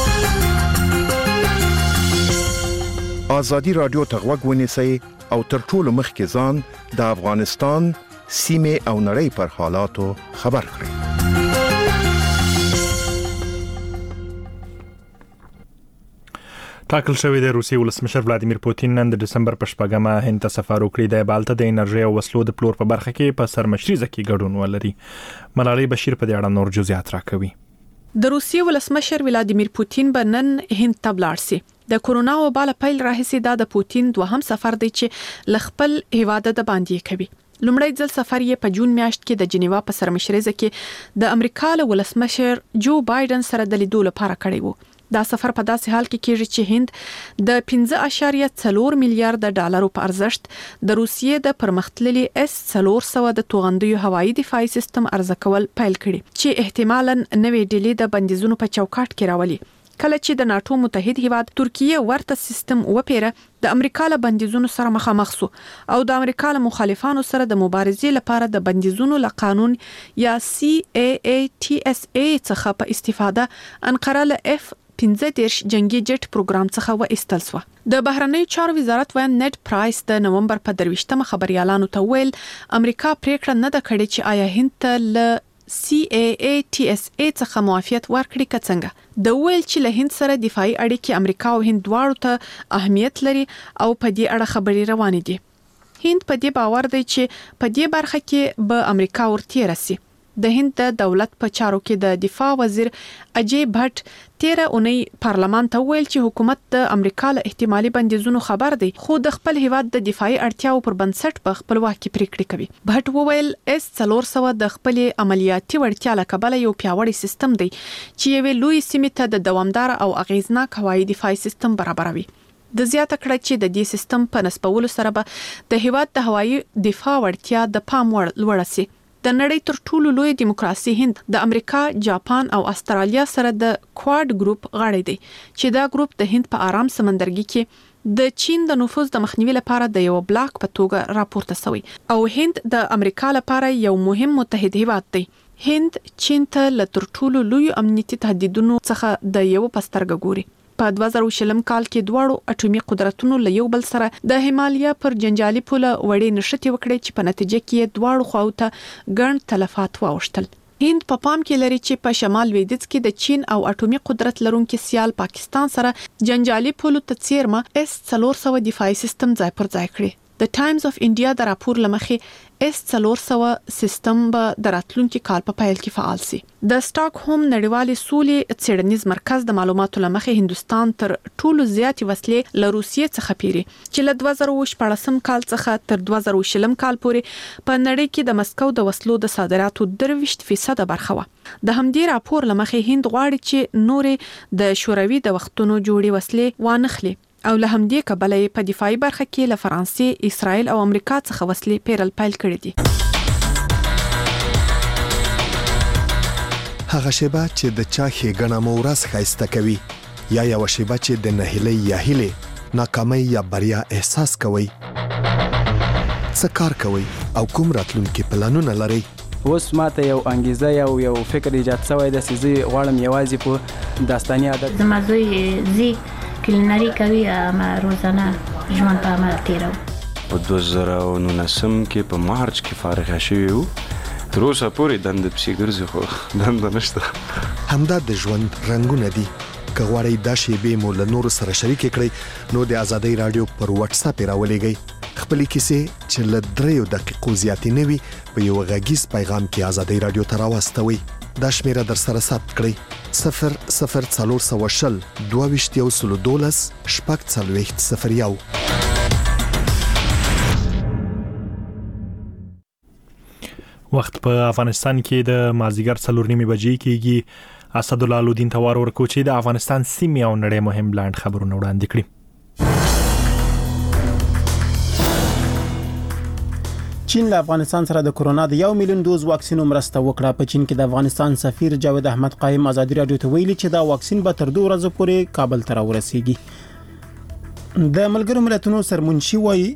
ازادي رادیو ته غوږ ونیسئ او تر ټولو مخکې ځان د افغانستان سیمه او نړۍ پر حالاتو خبر کړئ. ټاکل شوی د روسي ولسمشر ولادیمیر پوتین نن د دسمبر په شپږمه هند ته سفر وکړي. د بالته د انرژي او وسلو د پلور په برخه کې په سرمشريزه کې ګډون ولري. ملالۍ بشیر په دې اړه نور جزئیات راکوي. د روسي ولسمشر ولادیمیر پوتین بنن هند ته ولاړ سي. د کورونا وبا له پیل راهیسې د پوتین دوهم سفر دی چې لخپل هیواد د باندې کوي. لومړی ځل سفر یې په جون میاشت کې د جنیوا په سرمشريزه کې د امریکا له ولسمشر جو بایدن سره د لیدو لپاره کړی وو. دا سفر په داسې حال کې کېږي چې هند د 15.4 میلیارډ ډالرو په ارزښت د روسیې د پرمختللي S-400 د توغندیو هوایي دفاعي سیستم ارزه کول پیل کړي چې احتمالاً نوې ډلې د بندیزونو په چوکاټ کې راولي. کله چې د ناتو متحد هیواد ترکیه ورته سیستم وپیره د امریکا له بندیزونو سره مخامخ شو او د امریکا له مخالفانو سره د مبارزې لپاره د بندیزونو له قانون یا CAATSA څخه په استفاده انقره له F-15 جنگي جټ پروګرام څخه وایستل شو. د بهرنیو چارو وزارت وایي نت پرایس د نومبر په 23مه خبريالانو ته ویل امریکا پریکړه نه ده کړې چې آیا هند ته له CAATSA څخه معافیت ورکړي که څنګه. د ویل چې له هند سره دفاعي اړیکې امریکا او هند دواړو ته اهمیت لري او په دې اړه خبرې روانې دي. هند په دې باور دی چې په دې برخه کې به امریکا ورته راسي. د هند د دولت په چارو کې د دفاع وزیر اجي بټ 13 اونۍ پارلمان ته ویل چې حکومت د امریکا له احتمالي بندیزونو خبر دی خو د خپل هیواد د دفاعي اړتیاو پر بنسټ په خپلواکي پریکړې کوي. بټ وویل S-400 د خپل عملیاتي وړتیا له کبله یو پیاوړی سیستم دی چې یو لوی سیمه ته د دوامدار او اغیزناک هوایي دفاعي سیستم برابروي. د زیاته کړه چې د دې سیستم په نسبولو سره به د هیواد د هوایي دفاع وړتیا د پام وړ لوړسي. د نړۍ تر ټولو لوی دیموکراسي هند د امریکا، جاپان او استرالیا سره د کواد ګروپ غړی دی چې دا ګروپ د هند په آرام سمندرګي کې د چین د نفوذ د مخنیوي لپاره د یو بلاک په توګه راپورته شوی او هند د امریکا لپاره یو مهم متحد هیواد دی. هند چین ته له تر ټولو لوی امنیتي تهدیدونو څخه د یو پسترګ ګوري. په 2020 کال کې دواړو اټومي قدرتونو له یو بل سره د هیمالیا پر جنجالي پوله وړې نشټي وکړي چې په نتیجه کې دواړو خواو ته ګڼ تلفات واوښتل. هند په پام کې لري چې په شمال لویدیځ کې د چین او اټومي قدرت لرونکي سیال پاکستان سره جنجالي پوله ته څیرمه S-400 دفاعي سیستم ځای پر ځای کړي. د ټایمز اف انډیا د راپور لمخې S-400 سیستم به د راتلونکي کال په پیل کې فعال شي. د سټاکهوم نړیوالې سولې څېړنیز مرکز د معلوماتو لمخې هندستان تر ټولو زیاتې وسلې له روسیې څخه پیري چې له 2014 کال څخه تر 2020 کال پورې په نړۍ کې د مسکو د وسلو د صادراتو 23% برخه و. د همدې راپور لمخې هند غواړي چې نورې د شوروي د وختونو جوړې وسلې وانخلي او له همدې کبله په دفاعي برخه کې له فرانسې، اسرائیل او امریکا څخه وسلې پیرل پیل کړې دي. هغه شیبه چې د چا ښېګڼه مو ورځ ښایسته کوي یا یوه شیبه چې د نهیلۍ یا هیلې ناکامۍ یا بریا احساس کوئ، څه کار کوئ او کوم راتلونکي پلانونه لرئ؟ اوس ماته یو انګیزه یو فکر ایجاد شوی دی چې زه غواړم یوازې په داستاني ادب زما زوی زی کلینري کوي اما روزانه ژوند په عمل تیرو په 2019 کې په مارچ کې فارغ شوی وو تر اوسه پورې دند پسې ګرځي خو دند نشته همدا د ژوند رنگونه دي که غواړئ دا شیبې مو له نورو سره شریک کړئ نو د آزادۍ رادیو پر واتس اپ راولېږئ خپلې کیسې چې له 3 دقیقو زیاتې نه وي په یو غږیز پیغام کې آزادۍ رادیو ته راواستوئ دا شمیره در سره ثبت کړئ 00420 22 001 وخت په افغانستان کې د مازیګر 4:30 بجې کېږي اسدالله الدین توار ورکو چې د افغانستان سیمې او نړۍ مهم لاند خبرونه وړاندې کړي چین له افغانستان سره د کورونا د 1 میلیون دوز واکسینو مرسته وکړه په چین کې د افغانستان سفیر جاوید احمد قائم آزادي رادیو ته ویلي چې دا واکسین به تر 2 ورځې پورې کابل ته راورسیږي د ملګرو ملتونو سرمنشي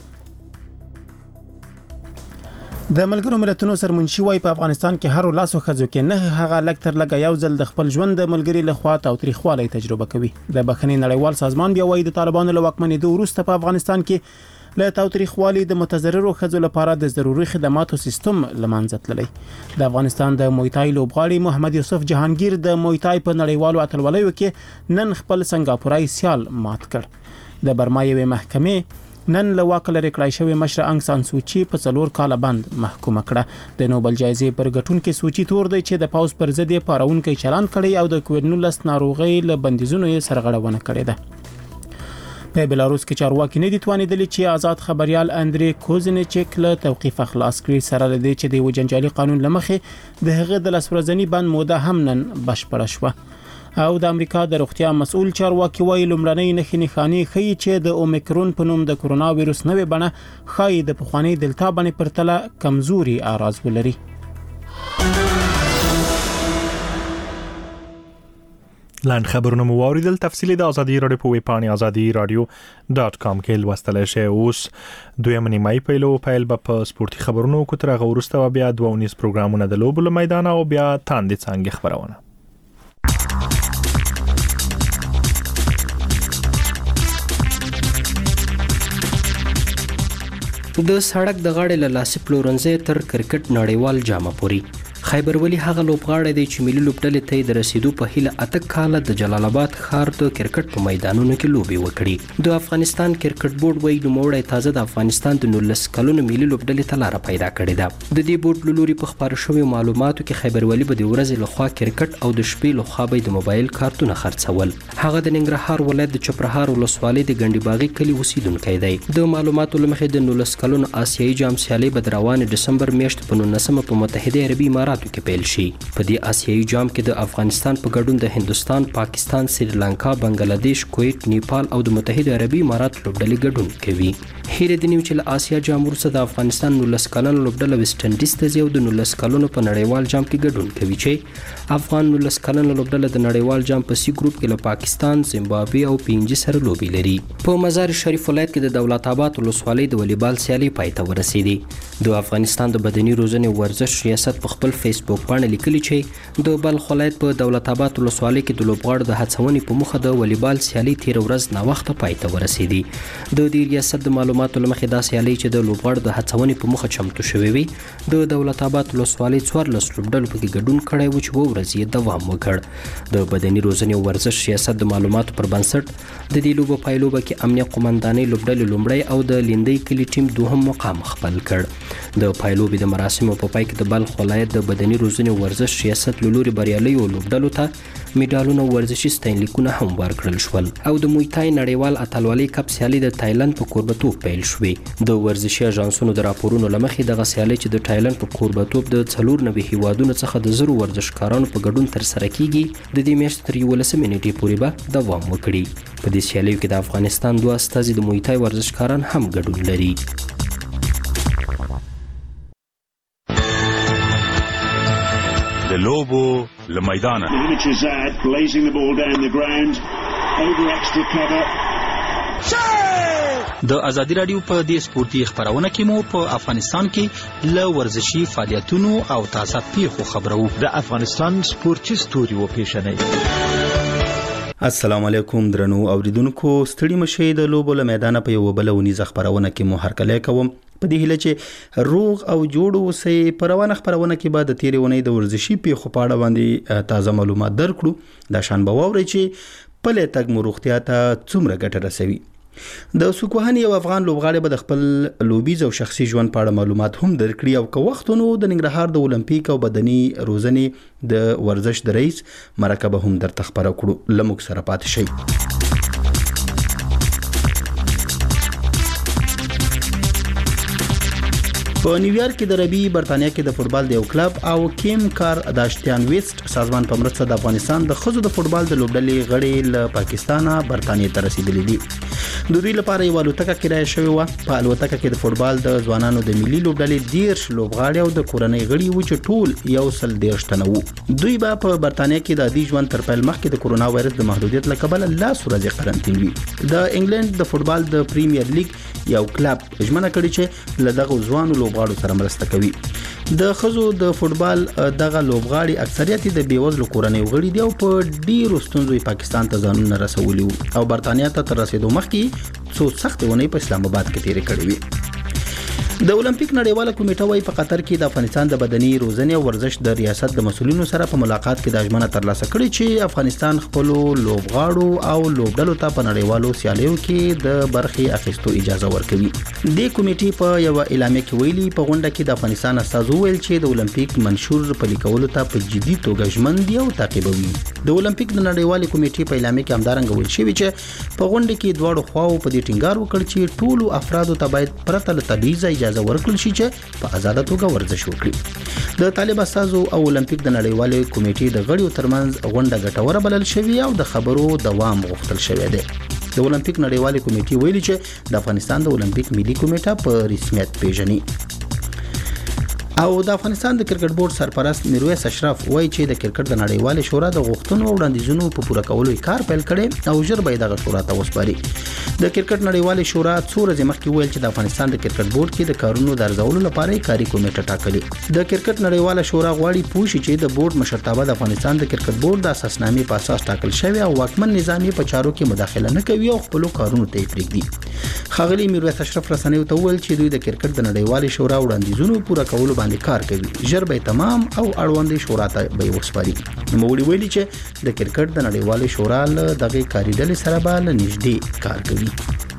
وایي په افغانستان کې هر لاسو خزو کې نه هغه لکتر لګا یو ځل د خپل ژوند د ملګری له خوا تاوتریخوالي تجربه کوي د بخښنې نړیوال سازمان بیا وایي د طالبانو له واکمنېدو وروسته په افغانستان کې له تاوتریخوالي د متضررو خزو لپاره د ضروري خدماتو سیستم لمانځه تللی د افغانستان د مویتای لوبغاړي محمد یوسف جهانگیر د مویتای په نړیوالو اتلولیو کې نن خپل سنگاپورای سیال مات کړ د برما یوې محکمې نن له واک لرې کړای شوی مشر انګ سان سوچي په 4 کاله بند محکومه کړه د نوبل جایزې پر ګټونکو سوچي تور دی چې د پاوز پر ضد یې پارونکو چلان کړی او د کووډ-19 ناروغۍ له بندیزونو یې سرغړونه کړې ده په بلاروس کې چارواکي نه دي توانیدلي چې آزاد خبريال اندري کوزنچک له توقيف خلاص کړي سره لدی چې د وجنجالي قانون لمخې د هغه د لسورزنی بند موده هم نن بشپړه شوه او د امریکا د روغتیا مسؤل چارواکي وایي لومړنۍ نښې ښیي چې د اومیکرون په نوم د کورونا وایروس نوې بڼه ښایي د پخوانی دلتا باندې پرتله کمزوري اعراض ولري لاند خبرونه مو واوریدل تفصیلی د ازادي رادیو په ویب پاڼې azadiradio.com کې لوستل شئ اوس دویم نیمه پیل په سپورتي خبرونو کو تر غوړسته بیا 2 پروګرامونه د لوبو میدان او بیا تاندې څنګه خبرونه د سړک د غاړې له لاسي پلورنځي تر کرکټ نړیوال جام پوري خیبر ولی هغه لوبغاړی دی چې ملي لوبډلې ته د رسیدو په هیله اته کاله د جلال آباد ښار د کرکټ په میدانونو کې لوبي وکړي د افغانستان کرکټ بورډ وایي نوموړی تازه د افغانستان د 19 کلونو ملي لوبډلې ته لار پیدا کړې ده د دې بورډ لوري په خبرو شوی معلوماتو کې خیبر ولی به د ورځې لخوا کرکټ او د شپې لخوا به د موبایل کارتونه خرڅول هغه د ننګرهار ولایت د چپرهار ولسوالۍ د ګنډي باغی کلی اوسیدونکی دی د معلوماتو لمخې د 19 کلونو آسیایي جام سیالي به د روان دسمبر میاشت په 19 په متحده عربي اماراتو کې پیل شي په دې آسیایي جام کې د افغانستان په ګډون د هندستان، پاکستان، سریلانکا، بنگلاديش، کویت، نیپال او د متحده عربي اماراتو لوبډلې ګډون کوي. هیره د نیو چې له آسیا جام وروسته د افغانستان 19 کلن لوبډله ویسټ انډیز ته ځي او د 19 کلونو په نړیوال جام کې ګډون کوي چې افغان 19 کلن لوبډله د نړیوال جام په سی ګروپ کې له پاکستان، زیمبابوې او پینجي سره لوبي لري. په مزار شریف ولایت کې د دولت آباد ولسوالۍ د والیبال سیالي پای ته ورسېدې. د افغانستان د بدني روزنې ورزش ریاست په خپل فیسبوک باندې لیکلي چې د بلخ ولایت په دولت آباد ولسوالۍ کې د لوبغاړو د هڅونې په موخه د والیبال سیالي تیر ورځ ناوخته پای ته ورسېدې. د دې ریاست د معلوماتو لمخې دا سیالي چې د لوبغاړو د هڅونې په موخه چمتو شوې وي د دولت آباد ولسوالۍ 14 لوبډلو پکې ګډون کړی و چې و ورځې دوام وکړ. د بدني روزنې او ورزش ریاست د معلوماتو پر بنسټ د دې لوبو پایلوبه کې امنیه قومندانۍ لوبډلې لومړی او د لیندۍ کلي ټیم دوهم مقام خپل کړ. د پایلوبې د مراسمو په پای کې د بلخ ولایت د بدني روزنې او ورزش ریاست لوري بریالیو لوبډلو ته میډالونه او ورزشي ستاینلیکونه هم ورکړل شول او د مویتای نړیوال اتلولۍ کپ سیالي د تایلند په کوربتوب پیل شوې. د ورزشي اژانسونو د راپورونو لمخې دغه سیالي چې د تایلند په کوربتوب د 94 هیوادونو څخه د زرو ورزشکارانو په ګډون ترسره کیږي د دې میاشتې تر 11 نیټې پورې به دوام وکړي. په دې سیالیو کې د افغانستان 2 استازي د مویتای ورزشکاران هم ګډون لري. The Lobo Le Maidana. Zad blazing the ball down the ground over extra cover. Save! د ازادي رادیو په دې سپورتي خبرونه کې مو په افغانستان کې له ورزشي فعالیتونو او تازه پیښو خبرو. د افغانستان سپورتي ستوري وپیژنئ. السلام علیکم درنو اوریدونکو، ستړي مشئ د لوبو له میدانه په یو بل ونیزه خبرونه کې مو هرکلی کوم په دې هیله چې روغ او جوړ اوسئ. په روانه خبرونه کې به د تیرې اونۍ د ورزشي پیښو په اړه باندې تازه معلومات درکړو. دا شان به واورئ چې پلی تګ مو روغتیا ته څومره ګټه رسوي. د سوکوهني یو افغان لوبغاړی به د خپل لوبیز او شخصي ژوند په اړه معلومات هم درکړي او که وخت نو د ننګرهار د اولمپیک او بدني روزنې د ورزش د رئیس مرکه به هم درته خبره کړو. له موږ سره پاتې شئ. په نیویارک کې د ربی برتانیا کې د فوتبال د یو کلب او کیم کار داشتیان ویسټ سازمان په مرسته د افغانستان د ښځو د فوتبال د لوبډلې غړي له پاکستانه برتانیا ته رسیدلي دي. د دوی لپاره یو الوتکه کرایه شوې وه. په الوتکه کې د فوتبال د ځوانانو د ملي لوبډلې 10 لوبغاړي او د کورنۍ غړي وو چې ټول 130 تنه وو. دوی به په برتانیا کې د عادي ژوند تر پیل مخکې د کورونا وایرس د محدودیت له کبله لاس ورځې قرنطین وي. د انګلند د فوتبال د پریمیر لیګ یو کلب ژمنه کړې چې له دغه ځوانو لوبغاړو سره مرسته کوي. د ښځو د فوتبال دغه لوبغاړي اکثریت د بیوزلو کورنۍ غړي دي او په ډیرو ستونزو پاکستان ته ځانونه رسولي او برتانیا ته تر رسیدو مخکې څو سختې ونې په اسلام آباد کې تیرې کړې وي. د اولمپیک نړیواله کمیټه وايي په قطر کې د افغانستان د بدني روزنې او ورزش د ریاست د مسولینو سره په ملاقات کې د ژمنه ترلاسه کړې چې افغانستان خپل لوبغاړو او لوبډلو ته په نړیوالو سیالیو کې د برخې اخیستو اجازه ورکوي. د کمیټې په یو اعلامیه کې ویلي په غونډه کې د افغانستان استازو ویل چې د اولمپیک منشور پلي کولو ته په جدي توګه ژمن دي او تعقیبوي. د اولمپیک د نړیوالې کمیټې په اعلامیه کې همدارنګه ویل شوی چې په غونډه کې دواړو خواو په دې ټینګار وکړ چې ټولو افرادو ته باید پرته له تبعیض اجازه ورکړل شي چې په آزاده توګه ورزش وکړي. د طالب استازو او اولمپیک د نړیوالې کمیټې د غړیو ترمنځ غونډه ګټوره بلل شوې او د خبرو دوام غوښتل شوی دی. د اولمپیک نړیوالې کمیټې ویلي چې د افغانستان د اولمپیک ملي کمیټه په رسمیت پیژني. او د افغانستان د کرکټ بورډ سرپرست میرویس اشرف وایي چې د کرکټ د نړیوالې شورا د غوښتنو او وړاندیزونو په پوره کولو کار پیل کړي او ژر به دغه شورا ته وسپاري. د کرکټ نړیوالې شورا څو ورځې مخکې ویل چې د افغانستان د کرکټ بورډ کې د کارونو د ارزولو لپاره کاري کمیټه ټاکلې. د کرکټ نړیواله شورا غواړي پوه شي چې د بورډ مشرتابه د افغانستان د کرکټ بورډ د اساسنامې په اساس ټاکل شوی او واکمن نظام په چارو کې مداخله نه کوي او خپل کارونو ته پرېږدي. ښاغلي میرویس اشرف رسنیو ته وویل چې دوی د کرکټ د نړیوالې شورا وړاندیزونو پوره کولو باندې کار کوي. ژر به تمام او اړوندې شورا ته به وسپاري. نوموړي ویلي چې د کرکټ د نړیوالې شورا له دغه کاري ډلې سره به له نږدې کار کوي.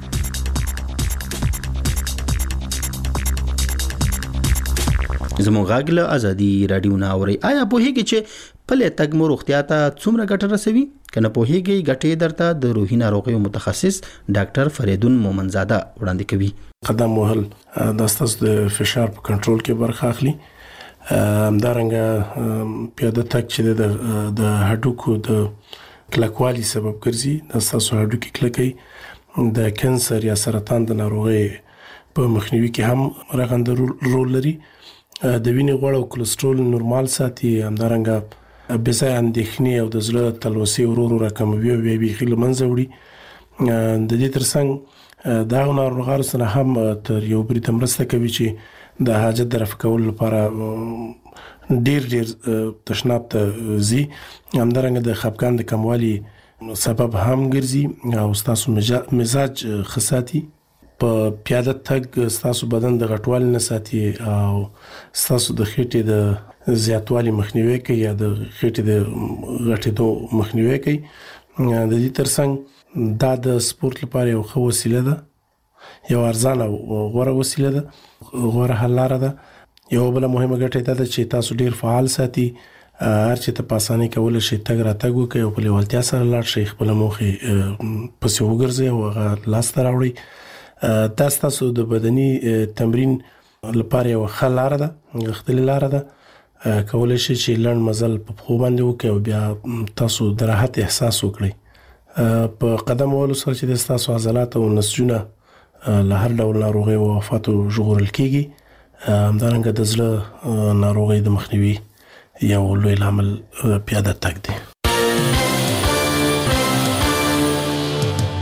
زموږ غږ له ازادي رادیو نه اوري. آیا پوهیږئ چې پلی تګ مو روغتیا ته څومره ګټه رسوي؟ که نه پوهیږئ ګټې درته د روحي ناروغیو متخصص ډاکټر فریدون مومنزاده وړاندې کوي. قدم وهل د ستاسو د فشار په کنټرول کې برخه اخلي. همدارنګه پیاده تګ چې د هډوکو د کلکوالي سبب ګرځي، د ستاسو هډوکي کلکوي. د کانسر یا سرطان د ناروغۍ په مخنیوي کې هم رغنده رول لري. د وینې غوړ او کلسترول نورمال ساتي. همدارنګه بې ځایه اندېښنې او د زړه تلوسې ورو ورو راکموي او بیا بیخي له منځه وړي. د دې ترڅنګ دغه ناروغانو سره هم تر یو بریده مرسته کوي چې د حاجت د رفع کولو لپاره ډیر تشناب ته ځي. همدارنګه د خپګان د کموالي سبب هم ګرځي او ستاسو مزاج ښه ساتي. په پیاده تګ ستاسو بدن د غټوالي نه ساتي او ستاسو د خېټې د زیاتوالي مخنیوي کوي یا د خېټې د غټېدو مخنیوي کوي. د دې ترڅنګ دا د سپورت لپاره یو ښه وسیله ده، یو ارزانه او غوره وسیله ده، غوره حل لاره ده. یو بل مهمه ګټه دا ده چې تاسو ډیر فعال ساتي. هر چې ته په اسانۍ کولی شئ تګ راتګ وکړئ او په لیوالتیا سره لاړ شئ، خپله موخې پسې وګرځئ او هغه لاسته راوړئ. دا ستاسو د بدني تمرین لپاره یو ښه لاره ده، غښتلې لاره ده. کولی شئ چې لنډ مزل په پښو باندې وکړئ او بیا تاسو د راحت احساس وکړئ. په قدم وهلو سره چې د ستاسو عضلات او نسجونه له هر ډول ناروغیو او آفاتو ژغورل کېږي. همدارنګه د زړه ناروغۍ د مخنیوي یو لوی لامل پیاده تګ دی.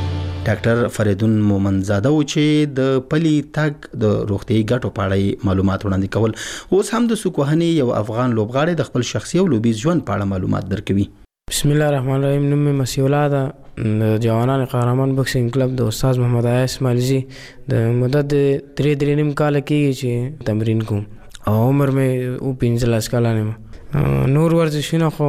ډاکټر فریدون مومنزاده و چې د پلي تګ د روغتیايي ګټو په اړه معلومات وړاندې کول. اوس هم د سوکوهنې یو افغان لوبغاړی د خپل شخصي او لوبي ژوند په اړه معلومات درکوي. بسم الله الرحمن الرحیم. نوم مې مسیح الله ده. د جوانان قهرمان بکسینګ کلب د استاد محمد عیا اسماعیلزی د مدت 3.5 کال کېږي چې تمرین کوم او عمر مې 15 کلن. نور ورزشونه خو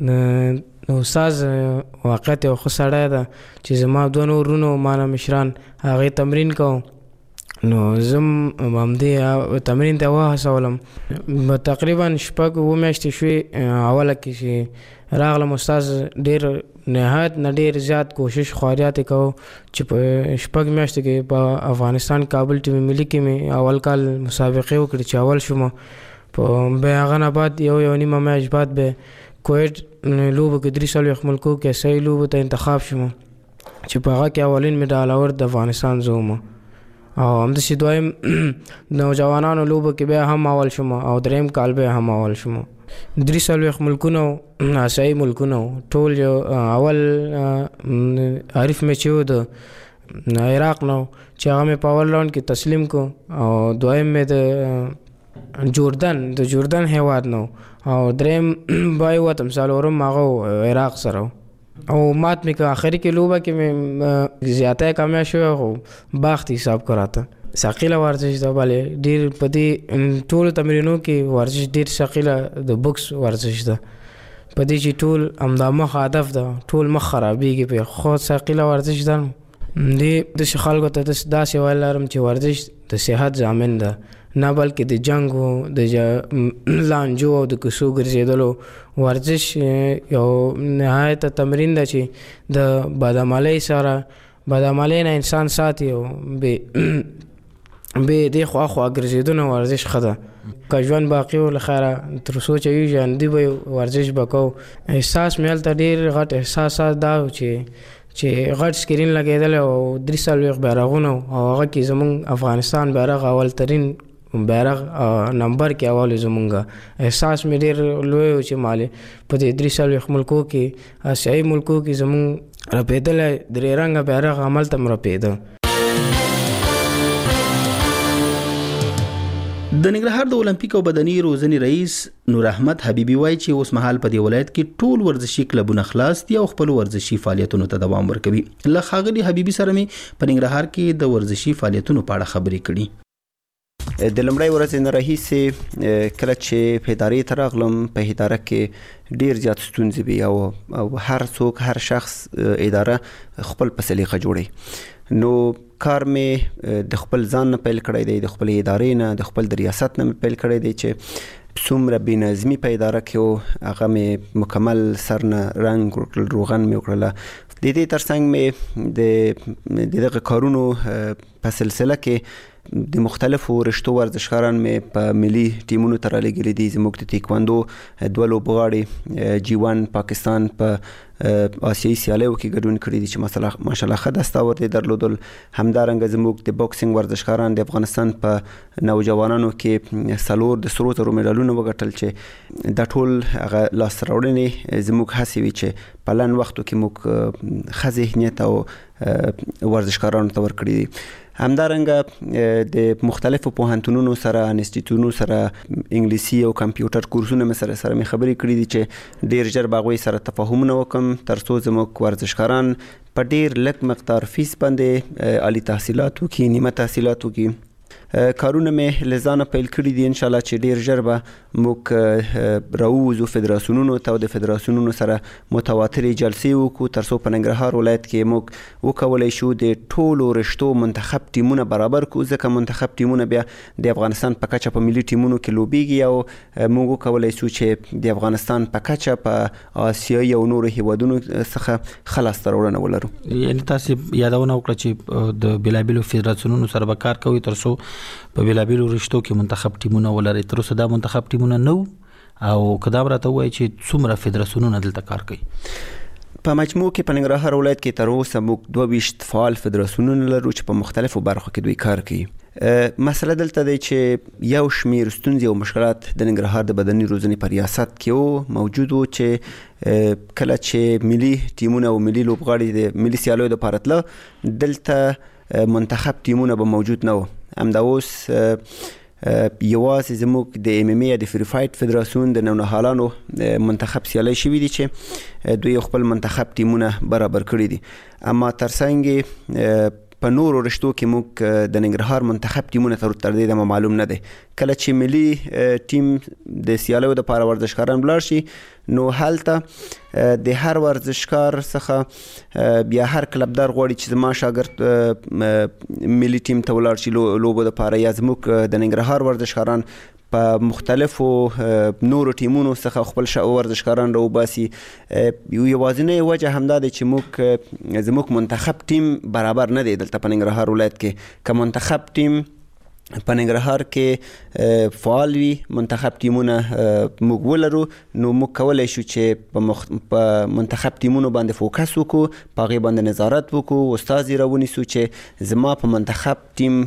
د استاد واقعیت یو ښه سړی ده چې زما 2 نور ورونو مانه مشران هغې تمرین کوم نو زم همدې تمرین ته وهڅولم. تقریبا 6 میاشتې شوې اوله کې چې راغلم. استاد ډېر نهایت نه ډېر زیات کوشش خواریات یې کوو چې په 6 میاشتې کې په افغانستان کابل ټیم ملي کې مې اول کال مسابقې وکړې چې اول شوم. په بیا هغه نه بعد یو نیمه میاشت بعد به کویټ لوبو کې 3 ملکو کې صحیح لوبو ته انتخاب شوم چې په هغه کې اولین مډال د افغانستان زوم او همداسې دویم نوجوانانو لوبو کې بیا هم اول شوم او دریم کال بیا هم اول شوم. 3 ملکونه آسیایي ملکونه ټول یو اول عارف مې چې و د عراق نو چې هغه مې په اول راوند کې تسلیم کو او دویم مې د جوردن هیواد نو او دریم بای وتم څلورم هغه عراق سره او مات مې که آخري کې لوبه کې مې زیاته کامیاب شوی خو باخت حساب کراته. ثقیله ورزش ده بلې ډېر په دې ټولو تمرینو کې ورزش ډېر ثقیله د بوکس ورزش ده په دې چې ټول همدا مخ هدف ده ټول مخ خرابېږي په خو ثقیله ورزش ده. دې داسې خلکو ته داسې ویل لرم چې ورزش د صحت ضامن ده نه بلکې د جنګ او د لانجو او د کوڅو ګرځېدلو. ورزش یو نهایت تمرین ده چې د بدعملۍ سره بدعملۍ نه انسان ساتي او به دې خوا ګرځېدونه ورزش ښه ده. که ژوند باقي و له خیره تر څو چې وي ژوندي به ورزش به کوو. احساس مې هلته ډېر غټ احساسات دا و چې غټ سکرین لګېدلی او 3 بیرغونه او هغه کې زموږ افغانستان بیرغ اول ترین بیرغ نمبر کې اول زمونږ احساس مې ډېر لوی و چې مالې په دې 3 ملکو کې آسیایي ملکو کې زمونږ رپېدلی 3 رنګه بیرغ هملته م رپېده. د ننګرهار د اولمپیک او بدني روزنې رئیس نور احمد حبیبي وایي چې اوس مهال په دې ولایت کې ټول ورزشي کلبونه خلاص دي او خپل ورزشي فعالیتونو ته دوام ورکوي. له ښاغلي حبیبي سره مې په ننګرهار کې د ورزشي فعالیتونو په اړه خبرې کړي. د لمړی ورځې نه راهیسې کله چې په ادارې ته راغلم په اداره کې ډېر زیات ستونزې وي او هر څوک هر شخص اداره خپل په سلیقه جوړوي. نو کار مې د خپل ځان نه پیل کړی دی، د خپل ادارې نه، د خپل د ریاست نه مې پیل کړی دی چې څومره بې نظمي په اداره کې و هغه مې مکمل سر نه رنګ وکړل، روغن مې وکړله. د دې ترڅنګ مې د دغه کارونو په سلسله کې د مختلفو رشتو ورزشکاران مې په ملي ټیمونو ته رالېږلي دي. زموږ د تیکواندو 2 لوبغاړي G1 پاکستان په آسیایي سیالیو کې ګډون کړي دي چې ماشاءالله ښه دستاورد یې درلودل. همدارنګه زموږ د بوکسینګ ورزشکاران د افغانستان په نوجوانانو کې 4 د سرو زرو میډالونه وګټل چې دا ټول هغه لاسته راوړنې زموږ هڅې وي چې په لنډ وختو کې موږ ښه ذهنیت او ورزشکارانو ته ورکړي دي. همدارنګه د مختلفو پوهنتونونو سره انسټیټیوټونو سره انګلیسي او کمپیوټر کورسونه مې سره مې خبرې کړې دي چې ډېر ژر به هغوی سره تفاهمونه وکړم تر څو زموږ ورزشکاران په ډېر لږ مقدار فیس باندې عالی تحصیلات وکړي، نیمه تحصیلات وکړي. کارونه مې له ځانه پیل کړي دي. انشاءالله چې ډېر ژر به موږ راووځو فدراسیونونو ته او د فدراسیونونو سره متواترې جلسې وکړو تر څو په ننګرهار ولایت کې موږ وکولی شو د ټولو رشتو منتخب ټیمونه برابر کړو، ځکه منتخب ټیمونه بیا د افغانستان په کچه په ملي ټیمونو کې لوبیږي او موږ وکولی شو چې د افغانستان په کچه په آسیایي او نورو هیوادونو څخه ښه لاسته راوړنه ولرو. یعنې تاسې یادونه وکړه چې د بېلابېلو فدراسیونونو سره به کار کوئ تر څو په بېلابېلو رشتو کې منتخب ټیمونه ولرئ. تر اوسه دا منتخب ټیمونه نه او که دا راته ووایي چې څومره فدراسیونونه دلته کار کوي؟ په مجموع کې په ننګرهار ولایت کې تر اوسه موږ 22 فعال فدراسیونونه لرو چې په مختلفو برخو کې دوی کار کوي. مسله دلته دی چې یو شمیر ستونزې او مشکلات د ننګرهار د بدني روزنې په ریاست کې موجود وو چې کله چې ملي ټیمونه او ملي لوبغاړي د ملي سیالیو د پاره تله دلته منتخب ټیمونه به موجود نه وو. همدا اوس یوازې زموږ د ام ام ای د فری فایټ فدراسیون د نونهالانو منتخب سیالي شوي دي چې دوی خپل منتخب ټیمونه برابر کړي دي. اما ترڅنګ په نورو رشتو کې موږ د ننګرهار منتخب ټیمونه تر دې دمه معلوم نه دي. کله چې ملي ټیم د سیالیو د پاره ورزشکاران بلار شي نو هلته د هر ورزشکار څخه بیا هر کلبدار غواړي چې زما شاګرد ملي ټیم ته ولاړ شي لوبو د پاره، یا زموږ د ننګرهار ورزشکاران په مختلفو نورو ټیمونو څخه خپل ورزشکاران راوباسي. یوازینۍ وجه همدا دی چې زموږ منتخب ټیم برابر نه دی دلته په ننګرهار ولایت کې. که منتخب ټیم په ننګرهار کې فعال وي، منتخب ټیمونه موږ ولرو، نو موږ کولی شو چې په منتخب ټیمونو باندې فوکس وکړو، په هغې باندې نظارت وکړو، استازي راونیسو چې زما په منتخب ټیم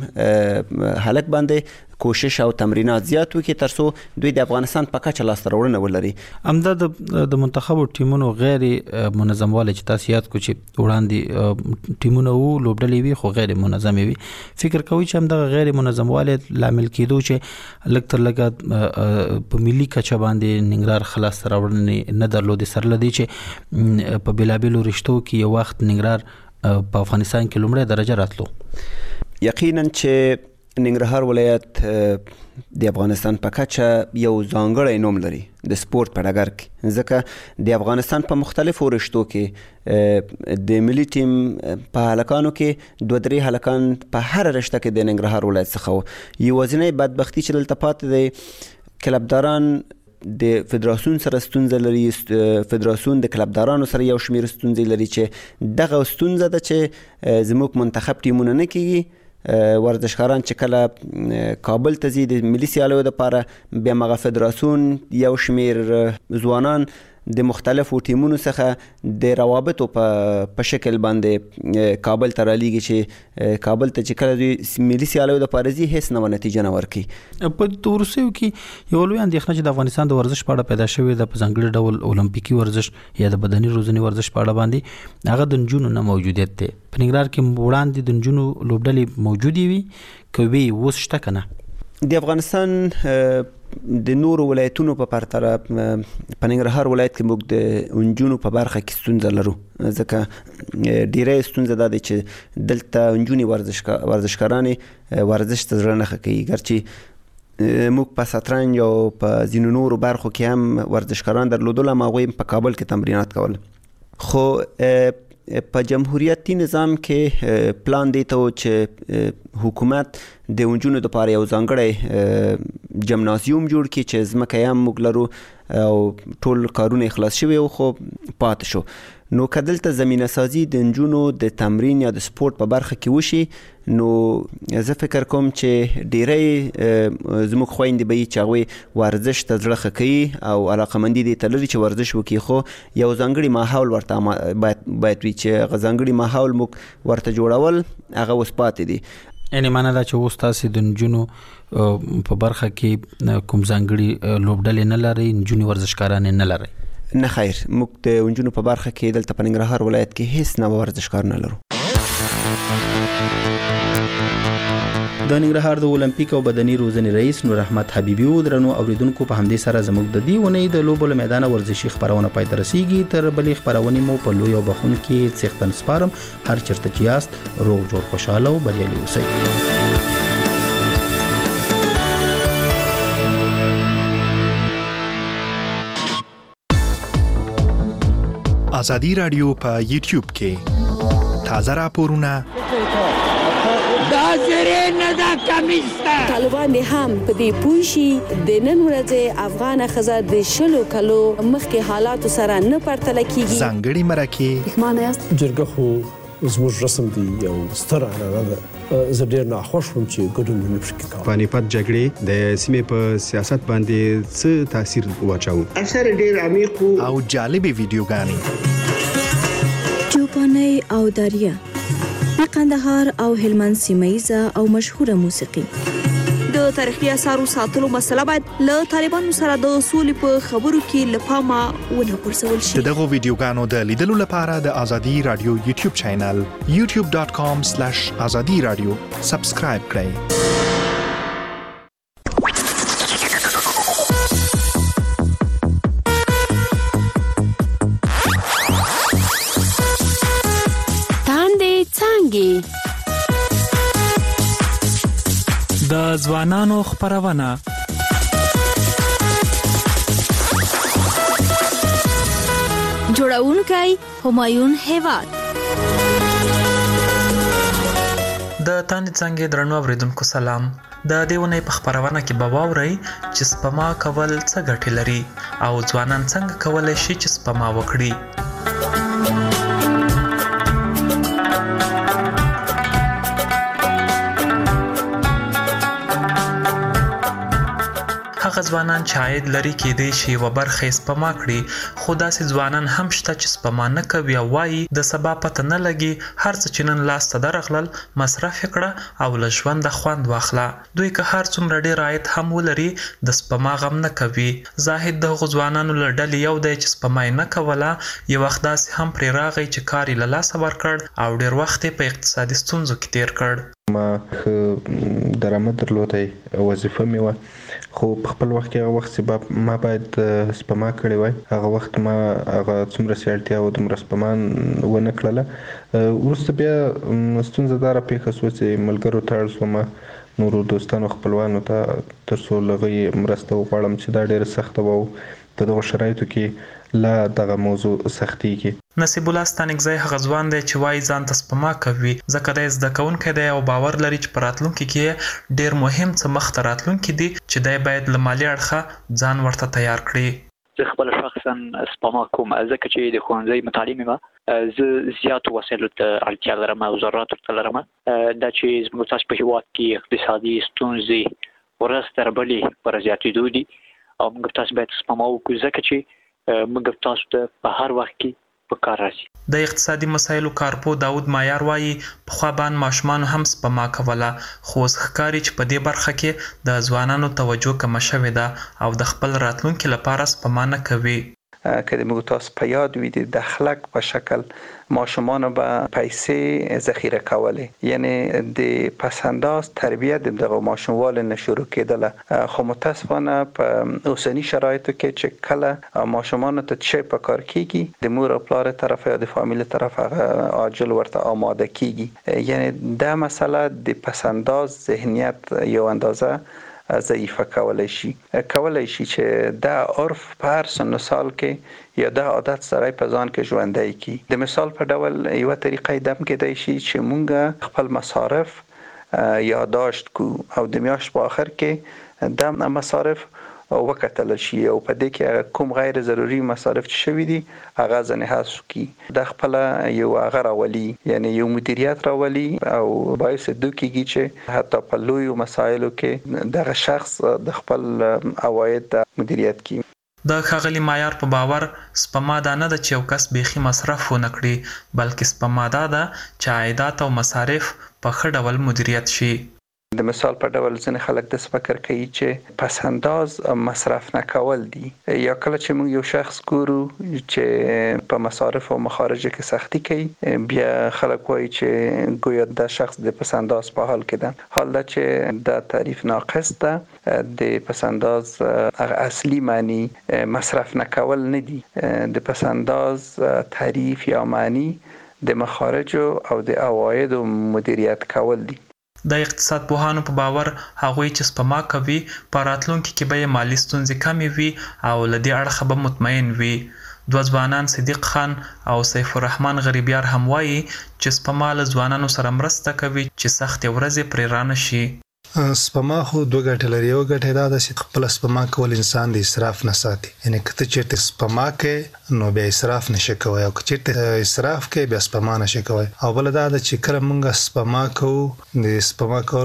هلک باندې کوشش او تمرینات زیات وکړي ترڅو دوی د افغانستان په کچه لاسته راوړنه ولري. همدا د منتخب ټیمونو غیر منظم والی چې تاسو یاد کو چې وړاندې ټیمونه وو لوبډلې وي خو غیر منظم وي، فکر کوي چې همدا غیر منظم والی لامل کېدو چې لږ تر لږه په ملي کچه باندې ننګرهار خلاص راوړنه نه درلودي، سره لدی چې په بلابلو رشتو کې یو وخت ننګرهار په افغانستان کې لومړی درجه راتلو. یقینا چې ننګرهار ولایت د افغانستان په کچه یو ځانګړی نوم لري د سپورت په ډګر کې، ځکه د افغانستان په مختلفو رشتو کې د ملي ټیم په هلکانو کې 2-3 هلکان په هر رشته کې د ننګرهار ولایت څخه وو. یوازینۍ بدبختي چې دلته پاتې دی، کلبداران د فدراسیون سره ستونزه لري، فدراسیون د کلبدارانو سره یو شمیر ستونزې لري چې دغه ستونزه ده چې زموږ منتخب ټیمونه نه کېږي. ورزشکاران چې کله کابل ته ځي د ملي سیالیو دپاره، بیا مغه فدراسیون یو شمیر ځوانان د مختلفو ټیمونو څخه د روابطو په شکل باندې کابل ته رالیږي چې کابل ته چې کله دوی ملي سیالیو دپاره ځي هیڅ نه نتیجه نه ورکوي. په وروستیو کې یو لوی اندېښنه چې د افغانستان د ورزش په اړه پیدا شوې ده په ځانګړي ډول اولمپیکي ورزش یا د بدني روزنې ورزش په اړه باندې هغه د نجونو نه موجودیت دی. په ننګرهار کې وړاندې د نجونو لوبډلې موجودې وي که وي اوس شته که نه؟ د افغانستان د نورو ولایتونو په پرتله په ننګرهار ولایت کې موږ د نجونو په برخه کې ستونزه لرو، ځکه ډیری ستونزه دا دی چې دلته نجونې ورزشکارانې ورزش ته زړه نه ښه کوي. ګرچې موږ په شطرنج او په ځینو نورو برخو کې هم ورزشکاران درلودل، هم هغوی په کابل کې تمرینات کول. خو په جمهوریتي نظام کې پلان دی ته چې حکومت د نجونو لپاره یو ځانګړی جمنازیوم جوړ کړي چې ځمکه یې هم موږ لرو او ټول کارونه خلاص شوي وو خو پاتې شو. نو که دلته زمینه سازي د نجونو د تمرین یا د سپورت په برخه کې وشي نو زه فکر کوم چې ډیری زموږ خویندې به چې هغوی ورزش ته زړه ښه کوي او علاقمندي دې ته لري چې ورزش وکړي، خو یو ځانګړي ماحول ورته باید وي چې هغه ځانګړي ماحول موږ ورته جوړول هغه اوس پاتې دي. یعنی معنا دا چې اوس تاسې د نجونو په برخه کې کوم ځانګړي لوبډلې نه لرئ، نجونې ورزشکارانې نه لرئ؟ نه خیر، موږ د نجونو په برخه کې دلته په ننګرهار ولایت کې هیڅ نه ورزشکار نه لرو. د ننګرهار د اولمپیک او بدني روزنې رئیس نور احمد حبیبي و درنو اوریدونکو په همدې سره زموږ د دې ونې د لوبو له میدانه ورزشي خبرونه پای ته رسیږي. تر بلې خبرونې مو په لوی او بخون کې څښتن سپارم. هر چیرته چې یاست روغ جوړ خوشاله او بریالي اوسئ. ازادي رادیو په یوټیوب کې تازه راپورونه دا زری نه دا کمیسته طالبان هم په دې پوښي د نن ورځې افغان خزه د شلو کلو مخکې حالات سره نه پرتل کیږي. ځانګړي مرکه معنی است جرګه خو زموږ رسم دی یو ستر عنعنه ده. زه ډېر ناخوښ وم چې ګډون نه پکې کوم. پانیپت جګړې د سیمې په سیاست باندې څه تاثیر واچاوه؟ اثر ډېر عمیق او جالبې ویډیوګانې چوپاني او دریا د قندهار او هلمند سیمایزه او مشهوره موسیقي. د تاریخي اثارو ساتلو مسله باید له طالبانو سره د سولې په خبرو کې له پامه ونه غورځول شي. دغه ویډیوګانو د لیدلو لپاره د ازادي رادیو یوټیوب چینل youtube.com/azadi radio سبسکرایب کړئ. د ځوانانو خبرونه جوړونکی همایون هیواد. د تاندې څنګه درنو اوریدونکو سلام. د دیونه په خبرونه کې به واورئ چې سپما کول څه ګټه لري او ځوانان څنګه کولای شي چې سپما وکړي. هغه ځوانان چې عاید لري کېدای شي و برخه سپما کړي، خو داسې ځوانان هم شته چې سپما نه کوي او وایي د سبا پته نه لګي، هر څه چې نن لاس ته درغلل مصرف کړه او له ژونده خوند واخله. دوی که هر څومره ډېر عاید هم ولري د سپما غم نه کوي. زاهد د هغو ځوانانو له ډلې یو دی چې سپما یې نه کوله، یو وخت داسې هم پرې راغی چې کار یې له لاسه ورکړ او ډېر وخت یې په اقتصادي ستونزو کې تیر کړ. ما درآمد درلودی، وظیفه مې وه، خو په خپل وخت کې هغه وخت چې ما باید سپما کړې وای، هغه وخت ما هغه څومره سي اړتیا و دومره سپما ونه کړله. وروسته بیا ستونزه دا راپېښه شوه چې ملګرو ته اړ شوم، نورو دوستانو خپلوانو ته تر څو له هغوی مرسته وغواړم چې دا ډېره سخته وه او په دغو شرایطو کې لا دغه موضوع سختیږي. نصیب الله ستانکزی هغه ځوان دی چې وایي ځان ته سپما کوي ځکه دی زده کوونکی دی او باور لري چې په راتلونکي کې ډېر مهم څه مخته راتلونکي دي چې دی باید له مالي اړخه ځان ورته تیار کړي. زه خپل شخصا سپما کوم ځکه چې د ښوونځي مطالعې مې زه زیاتو وسایلو ته اړتیا لرم او ضروراتو ته لرم. دا چې زموږ تاسو په هېواد کې اقتصادي ستونزې ورځ تر بلې پر زیاتېدو دي او موږ تاسو باید سپما وکړو ځکه چې موږ تاسو ته په هر وخت کې په کار راځي. د اقتصادي مسایلو کارپو داود مایار وایي پخوا باندې ماشومان هم سپما کوله، خو اوس ښکاري چې په دې برخه کې د ځوانانو توجه کمه شوې ده او د خپل راتلونکي لپاره سپما نه کوي. که د موږ تاسو په یاد وي د دخلک په شکل ماشومان به پیسې ذخیره کولې، یعنی د پسنداز تربیت دغه ماشوموال نه شروع کېدله، خو متاسفانه په اوسنی شرایطو کې چې کله ماشومان ته څه په کار کیږي د مور او پلار طرف یا د فامیل طرف هغه عاجل ورته آماده کیږي، یعنی دا مسله د پسنداز ذهنیت یو اندازه ضعیفه کولای شي چې دا عرف په هر سن و سال کې یا دا عادت سره په ځان کې ژوندی کی. د مثال په ډول یو طریقې دم کېدای شي چې مونږ خپل مصارف یادداشت کو او د میاشت په آخر کې دم مصارف وکتل شي او په دې کې کوم غیر ضروري مصارف چې شوي دي هغه ځنې حذف کی. د خپل یو هغه راولي، یعنی یو مدیریت راولي او باعث دوکیږي چې حتی په لویو مسایلو کې دغه شخص د خپل عواید مدیریت کی. د ښاغلي مایار په باور سپما دا نه ده چې یو کس بیخي مصرف ونه کړي، بلکې سپما دا ده چې عایدات او مصارف په ښه ډول مدیریت شي. د مثال په ډول ځینې خلک داسې فکر کوي چې پس انداز مصرف نه کول دي، یا کله چې موږ یو شخص ګورو چې په مصارف او مخارج کې سختی کوي بیا خلک وایي چې ګویا دا شخص د پس انداز په حال کې ده، حال دا چې دا تعریف ناقص ده. د پس انداز اصلي معنی مصرف نه کول نه دي، د پس انداز تعریف یا معنی د مخارج او د عواید مدیریت کول دي. د اقتصاد پوهانو په باور هغوی چې سپما کوي په راتلونکي کې به یې مالي ستونزې کمې وي او له دې اړخه به مطمئن وي. دوه ځوانان صدیق خان او سیف الرحمن غریبیار هم وایي چې سپما له ځوانانو سره مرسته کوي چې سختې ورځې پرې رانه شي. سپما خو دوه ګټې لري. یو ګټه دا ده چې خپل سپما کول انسان د اسراف نه ساتي، یعنی که ته چیرته سپما کې نو بیا اسراف نشي کوی او که چیرته اسراف کې بیا سپما نشي کوی. او بل دا ده چې کله موږ سپما کوو د سپما کولو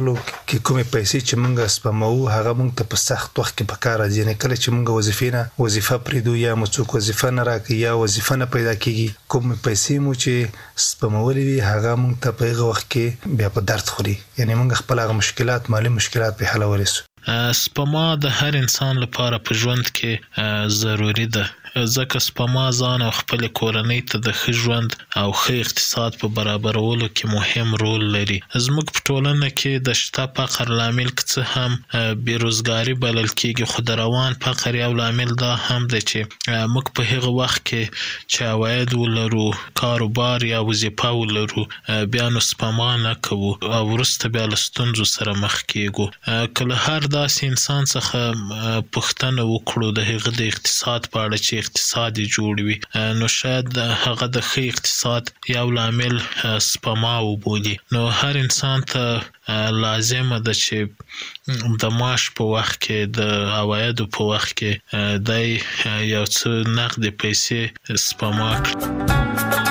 کې کومې پیسې چې موږ سپمو هغه موږ ته په سخت وخت کې پکار راځي. یعنی کله چې موږ وظیفه پریدو یا مو څوک وظیفه نه راکړي یا وظیفه نه پیدا کیږي کومې پیسې مو چې سپمولې وي هغه موږ ته په هغه وخت کې بیا په درد خوري. یعنی موږ خپل هغه مشکلات مالی مشکلات په حلولای شو. سپما د هر انسان لپاره په ژوند کې ضروری ده، ځکه سپما ځان او خپل کورنۍ ته د ښه ژوند او ښه اقتصاد په برابرولو کې مهم رول لري. زموږ په ټولنه کې د شته فقر لامل که څه هم بیروزګاري بلل کېږي، خو د روان فقر یو لامل دا هم دی چې موږ په هغه وخت کې چې عواید ولرو، کاروبار یا وظیفه ولرو، بیا نو سپما نه کوو او وروسته بیا له ستونزو سره مخ کېږو. که له هر داسې انسان څخه پوښتنه وکړو د هغه د اقتصاد په اړه چې اقتصاد یې جوړ وي، نو شاید هغه د ښه اقتصاد یو لامل سپما وبولي. نو هر انسان ته لازمه ده چې د معاش په وخت کې د عوایدو په وخت کې دی یو څه نقد پیسې سپما کړي.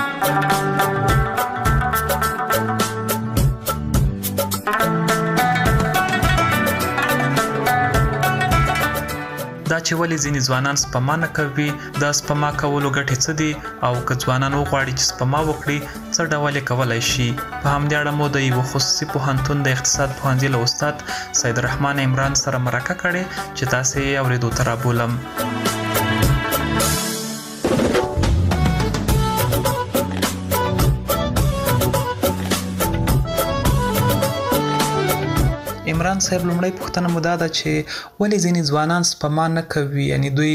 دا چې ولې ځینې ځوانان سپما نه کوي، دا سپما کولو ګټې څه دي او که ځوانان وغواړي چې سپما وکړي څه ډول یې کولی شي. په همدې اړه مو د یوه خصوصي پوهنتون د اقتصاد پوهنځي له استاد سید الرحمن عمران سره مرکه کړې چې تاسې یې اورېدو ته رابولم. عمران صاحب، لومړی پوښتنه مو دا ده چې ولې ځینې ځوانان سپما نه کوي؟ یعنی دوی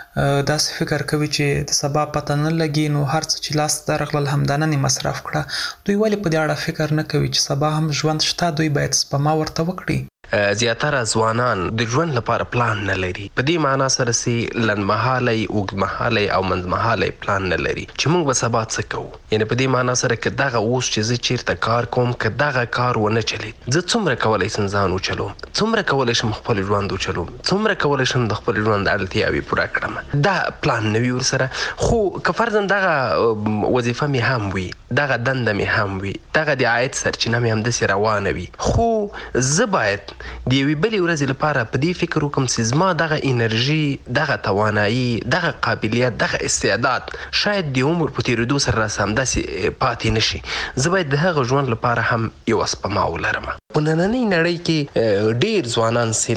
داسې فکر کوي چې د سبا پته نه لګي، نو هر څه چې لاس ته درغلل همدا نن یې مصرف کړه. دوی ولې په دې اړه فکر نه کوي چې سبا هم ژوند شته، دوی باید سپما ورته وکړي؟ زیاتره ځوانان د ژوند لپاره پلان نه لري. په دې معنا سره چې لنډمهالی، اوږدمهالی او منځمهالی پلان نه لري چې موږ به سبا څه کوو. یعنی په دې معنا سره که دغه اوس چې زه چیرته کار کوم، که دغه کار ونه چلید، زه څومره کولی شم ځان وچلوم، څومره کولی شم خپل ژوند وچلوم، څومره کولی شم د خپل ژوند اړتیاوې پوره کړم. دا پلان نه وي ورسره. خو که فرضاً دغه وظیفه مې هم وي، دغه دنده مې هم وي، دغه د عاید سرچینه مې همداسې روانه وي، خو زه باید د یوې بلې ورځې لپاره په دې فکر وکړم چې زما دغه انرژي، دغه توانایي، دغه قابلیت، دغه استعداد شاید د عمر په تېرېدو سره راسه همداسې پاتې نه شي. زه باید د هغه ژوند لپاره هم یوه سپما ولرم. په نننۍ نړۍ کې ډېر ځوانان چې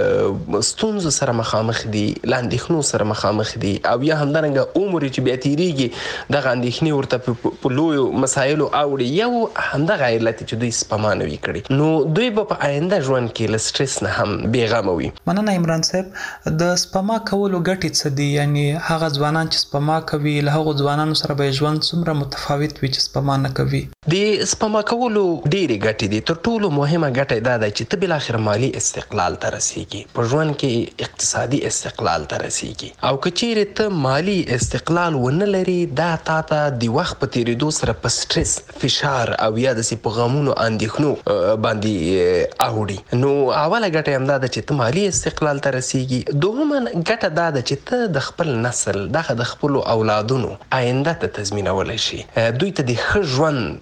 له ستونزو سره مخامخ دي، له اندېښنو سره مخامخ دي، او یا همدارنګه عمر چې بیا تېرېږي دغه اندېښنې ورته په لویو مسایلو اوړي. یو همدغه علت چې دوی سپما نه وي کړې، نو دوی به په آینده ژوند کې له سټرس نه هم بېغمه وي. مننه عمران صاحب. د سپما کولو ګټې څه دي؟ یعنی هغه ځوانان چې سپما کوي له هغو ځوانانو سره به ژوند څومره متفاوت وي چې سپما نه کوي؟ د سپما کولو ډېرې ګټې دي. تر ټولو مهمه ګټه دا ده چې ته بالاخره مالي استقلال ته رسیږي، په ژوند کې اقتصادي استقلال ته رسیږي. او که چیرې ته مالي استقلال ونه لري، دا تا ته د وخت په تېرېدو سره په سټرس، فشار او یا داسې په غمونو اندېښنو باندې اوړي. نو اوله ګټه همدا ده چې ته مالي استقلال ته رسیږي. دوهمه ګټه دا ده چې ته د خپل نسل، دغه د خپلو اولادونو آینده ته تضمینولی شي، دوی ته د ښه ژوند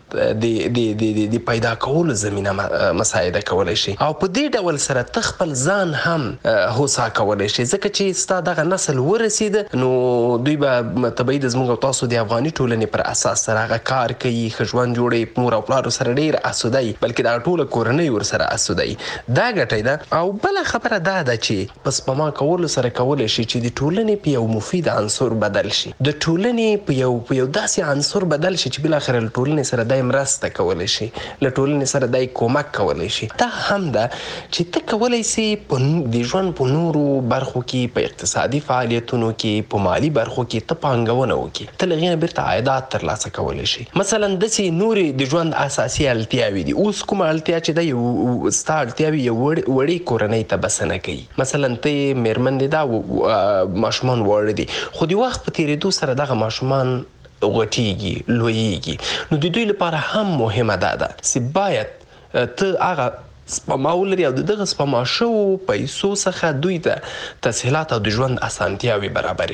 د پیدا کولو زمینه مساعده کولی شي. او په دې ډول سره ته خپل ځان هم هوسا کولی شي، ځکه چې ستا دغه نسل ورسېده نو دوی به طبیعي د زموږ او تاسو د افغاني ټولنې پر اساس سره هغه کار کوي، ښه ژوند جوړوي، مور او پلارو سره ډېر اسوده وي، بلکې دغه ټوله کورنۍ ورسره اسوده وي. دا ګټه ده. او بله خبره دا ده چې په سپما کولو سره کولی شي چې د ټولنې په یو مفید عنصر بدل شي، د ټولنې په یو داسې عنصر بدل شي چې بالاخره له ټولنې سره دی مرسته کولی شي، له ټولنې سره دی کومک کولی شي. دا هم ده چې ته کولی سي د ژوند په نورو برخو کې، په اقتصادي فعالیتونو کې، په مالي برخو کې ته پانګونه وکړي، ته له هغې نه بیرته عایدات ترلاسه کولی شي. مثلا داسې نورې د ژوند اساسي اړتیاوې دي. اوس کومه اړتیا چې ده ستا اړتیاوې یو وړې کورنۍ ته بسنه کوي. مثلا ته مېرمن دې دا ماشومان واړه دي، خو د وخت په تېرېدو سره دغه ماشومان غټېږي، لویېږي. نو د دوی لپاره هم مهمه دا ده چې باید ته هغه سپما ولري او دغه سپما شوو پیسو څخه دوی ته تسهیلات او د ژوند اسانتیاوې برابرې شي.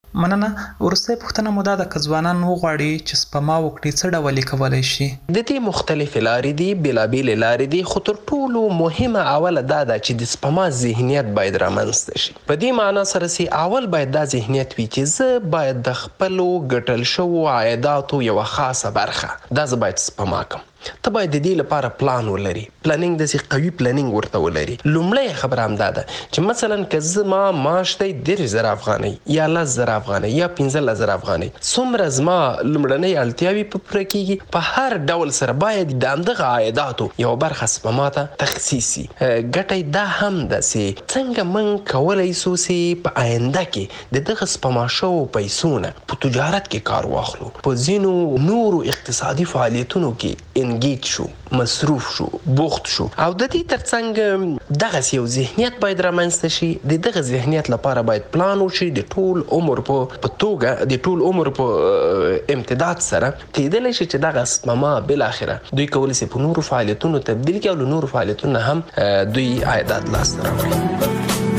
مننه. ورسته پوښتنه مو دا د ځوانان وغواړي چې سپما وکړي څه ډول کولای شي؟ د دې مختلف لارې دي، بېلابېلې لارې دي، خو تر ټولو مهمه اوله دا ده چې د سپما ذهنیت باید رامنځته شي. په دې معنا سره چې اول باید دا ذهنیت وي چې زه باید د خپلو ګټل شوو عایداتو یوه خاصه برخه دا زه باید سپما کړم. ته باید د دې لپاره پلان ولري، پلانینګ داسې قوي پلانینګ ورته ولري. لومړی خبره همدا ده چې مثلا که زما معاش دی 10,000 افغانۍ یا 10,000 افغانۍ یا 15,000 افغانۍ، څومره زما لومړنۍ اړتیاوې په پوره کیږي، په هر ډول سره باید د همدغه عایداتو یوه برخه سپما ته تخصیص شي. ګټه دا هم ده چې څنګه موږ کولی سو چې په آینده کې د دغه سپما شوو پیسو نه په تجارت کې کار واخلو، په ځینو نورو اقتصادي فعالیتونو کې انګیج شو، مصروف شو، بوخت شو. او د دې ترڅنګ دغه یو ذهنیت باید رامنځته شي. د دغه ذهنیت لپاره باید پلان وشي د ټول عمر په توګه، د ټول عمر په امتداد سره کېدلی شي چې دغه سپما بالاخره دوی کولی شي په نورو فعالیتونو تبدیل کړي او له نورو فعالیتونو هم دوی عایدات لاسته راوړي.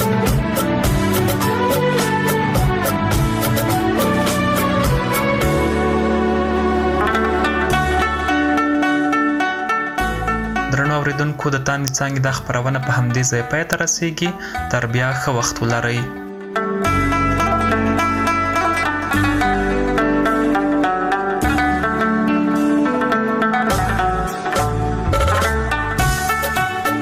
درنو اوریدونکو، د تاندې څانګې دا خپرونه په همدې ځای پای ته رسیږي. تر بیا ښه وخت ولرئ.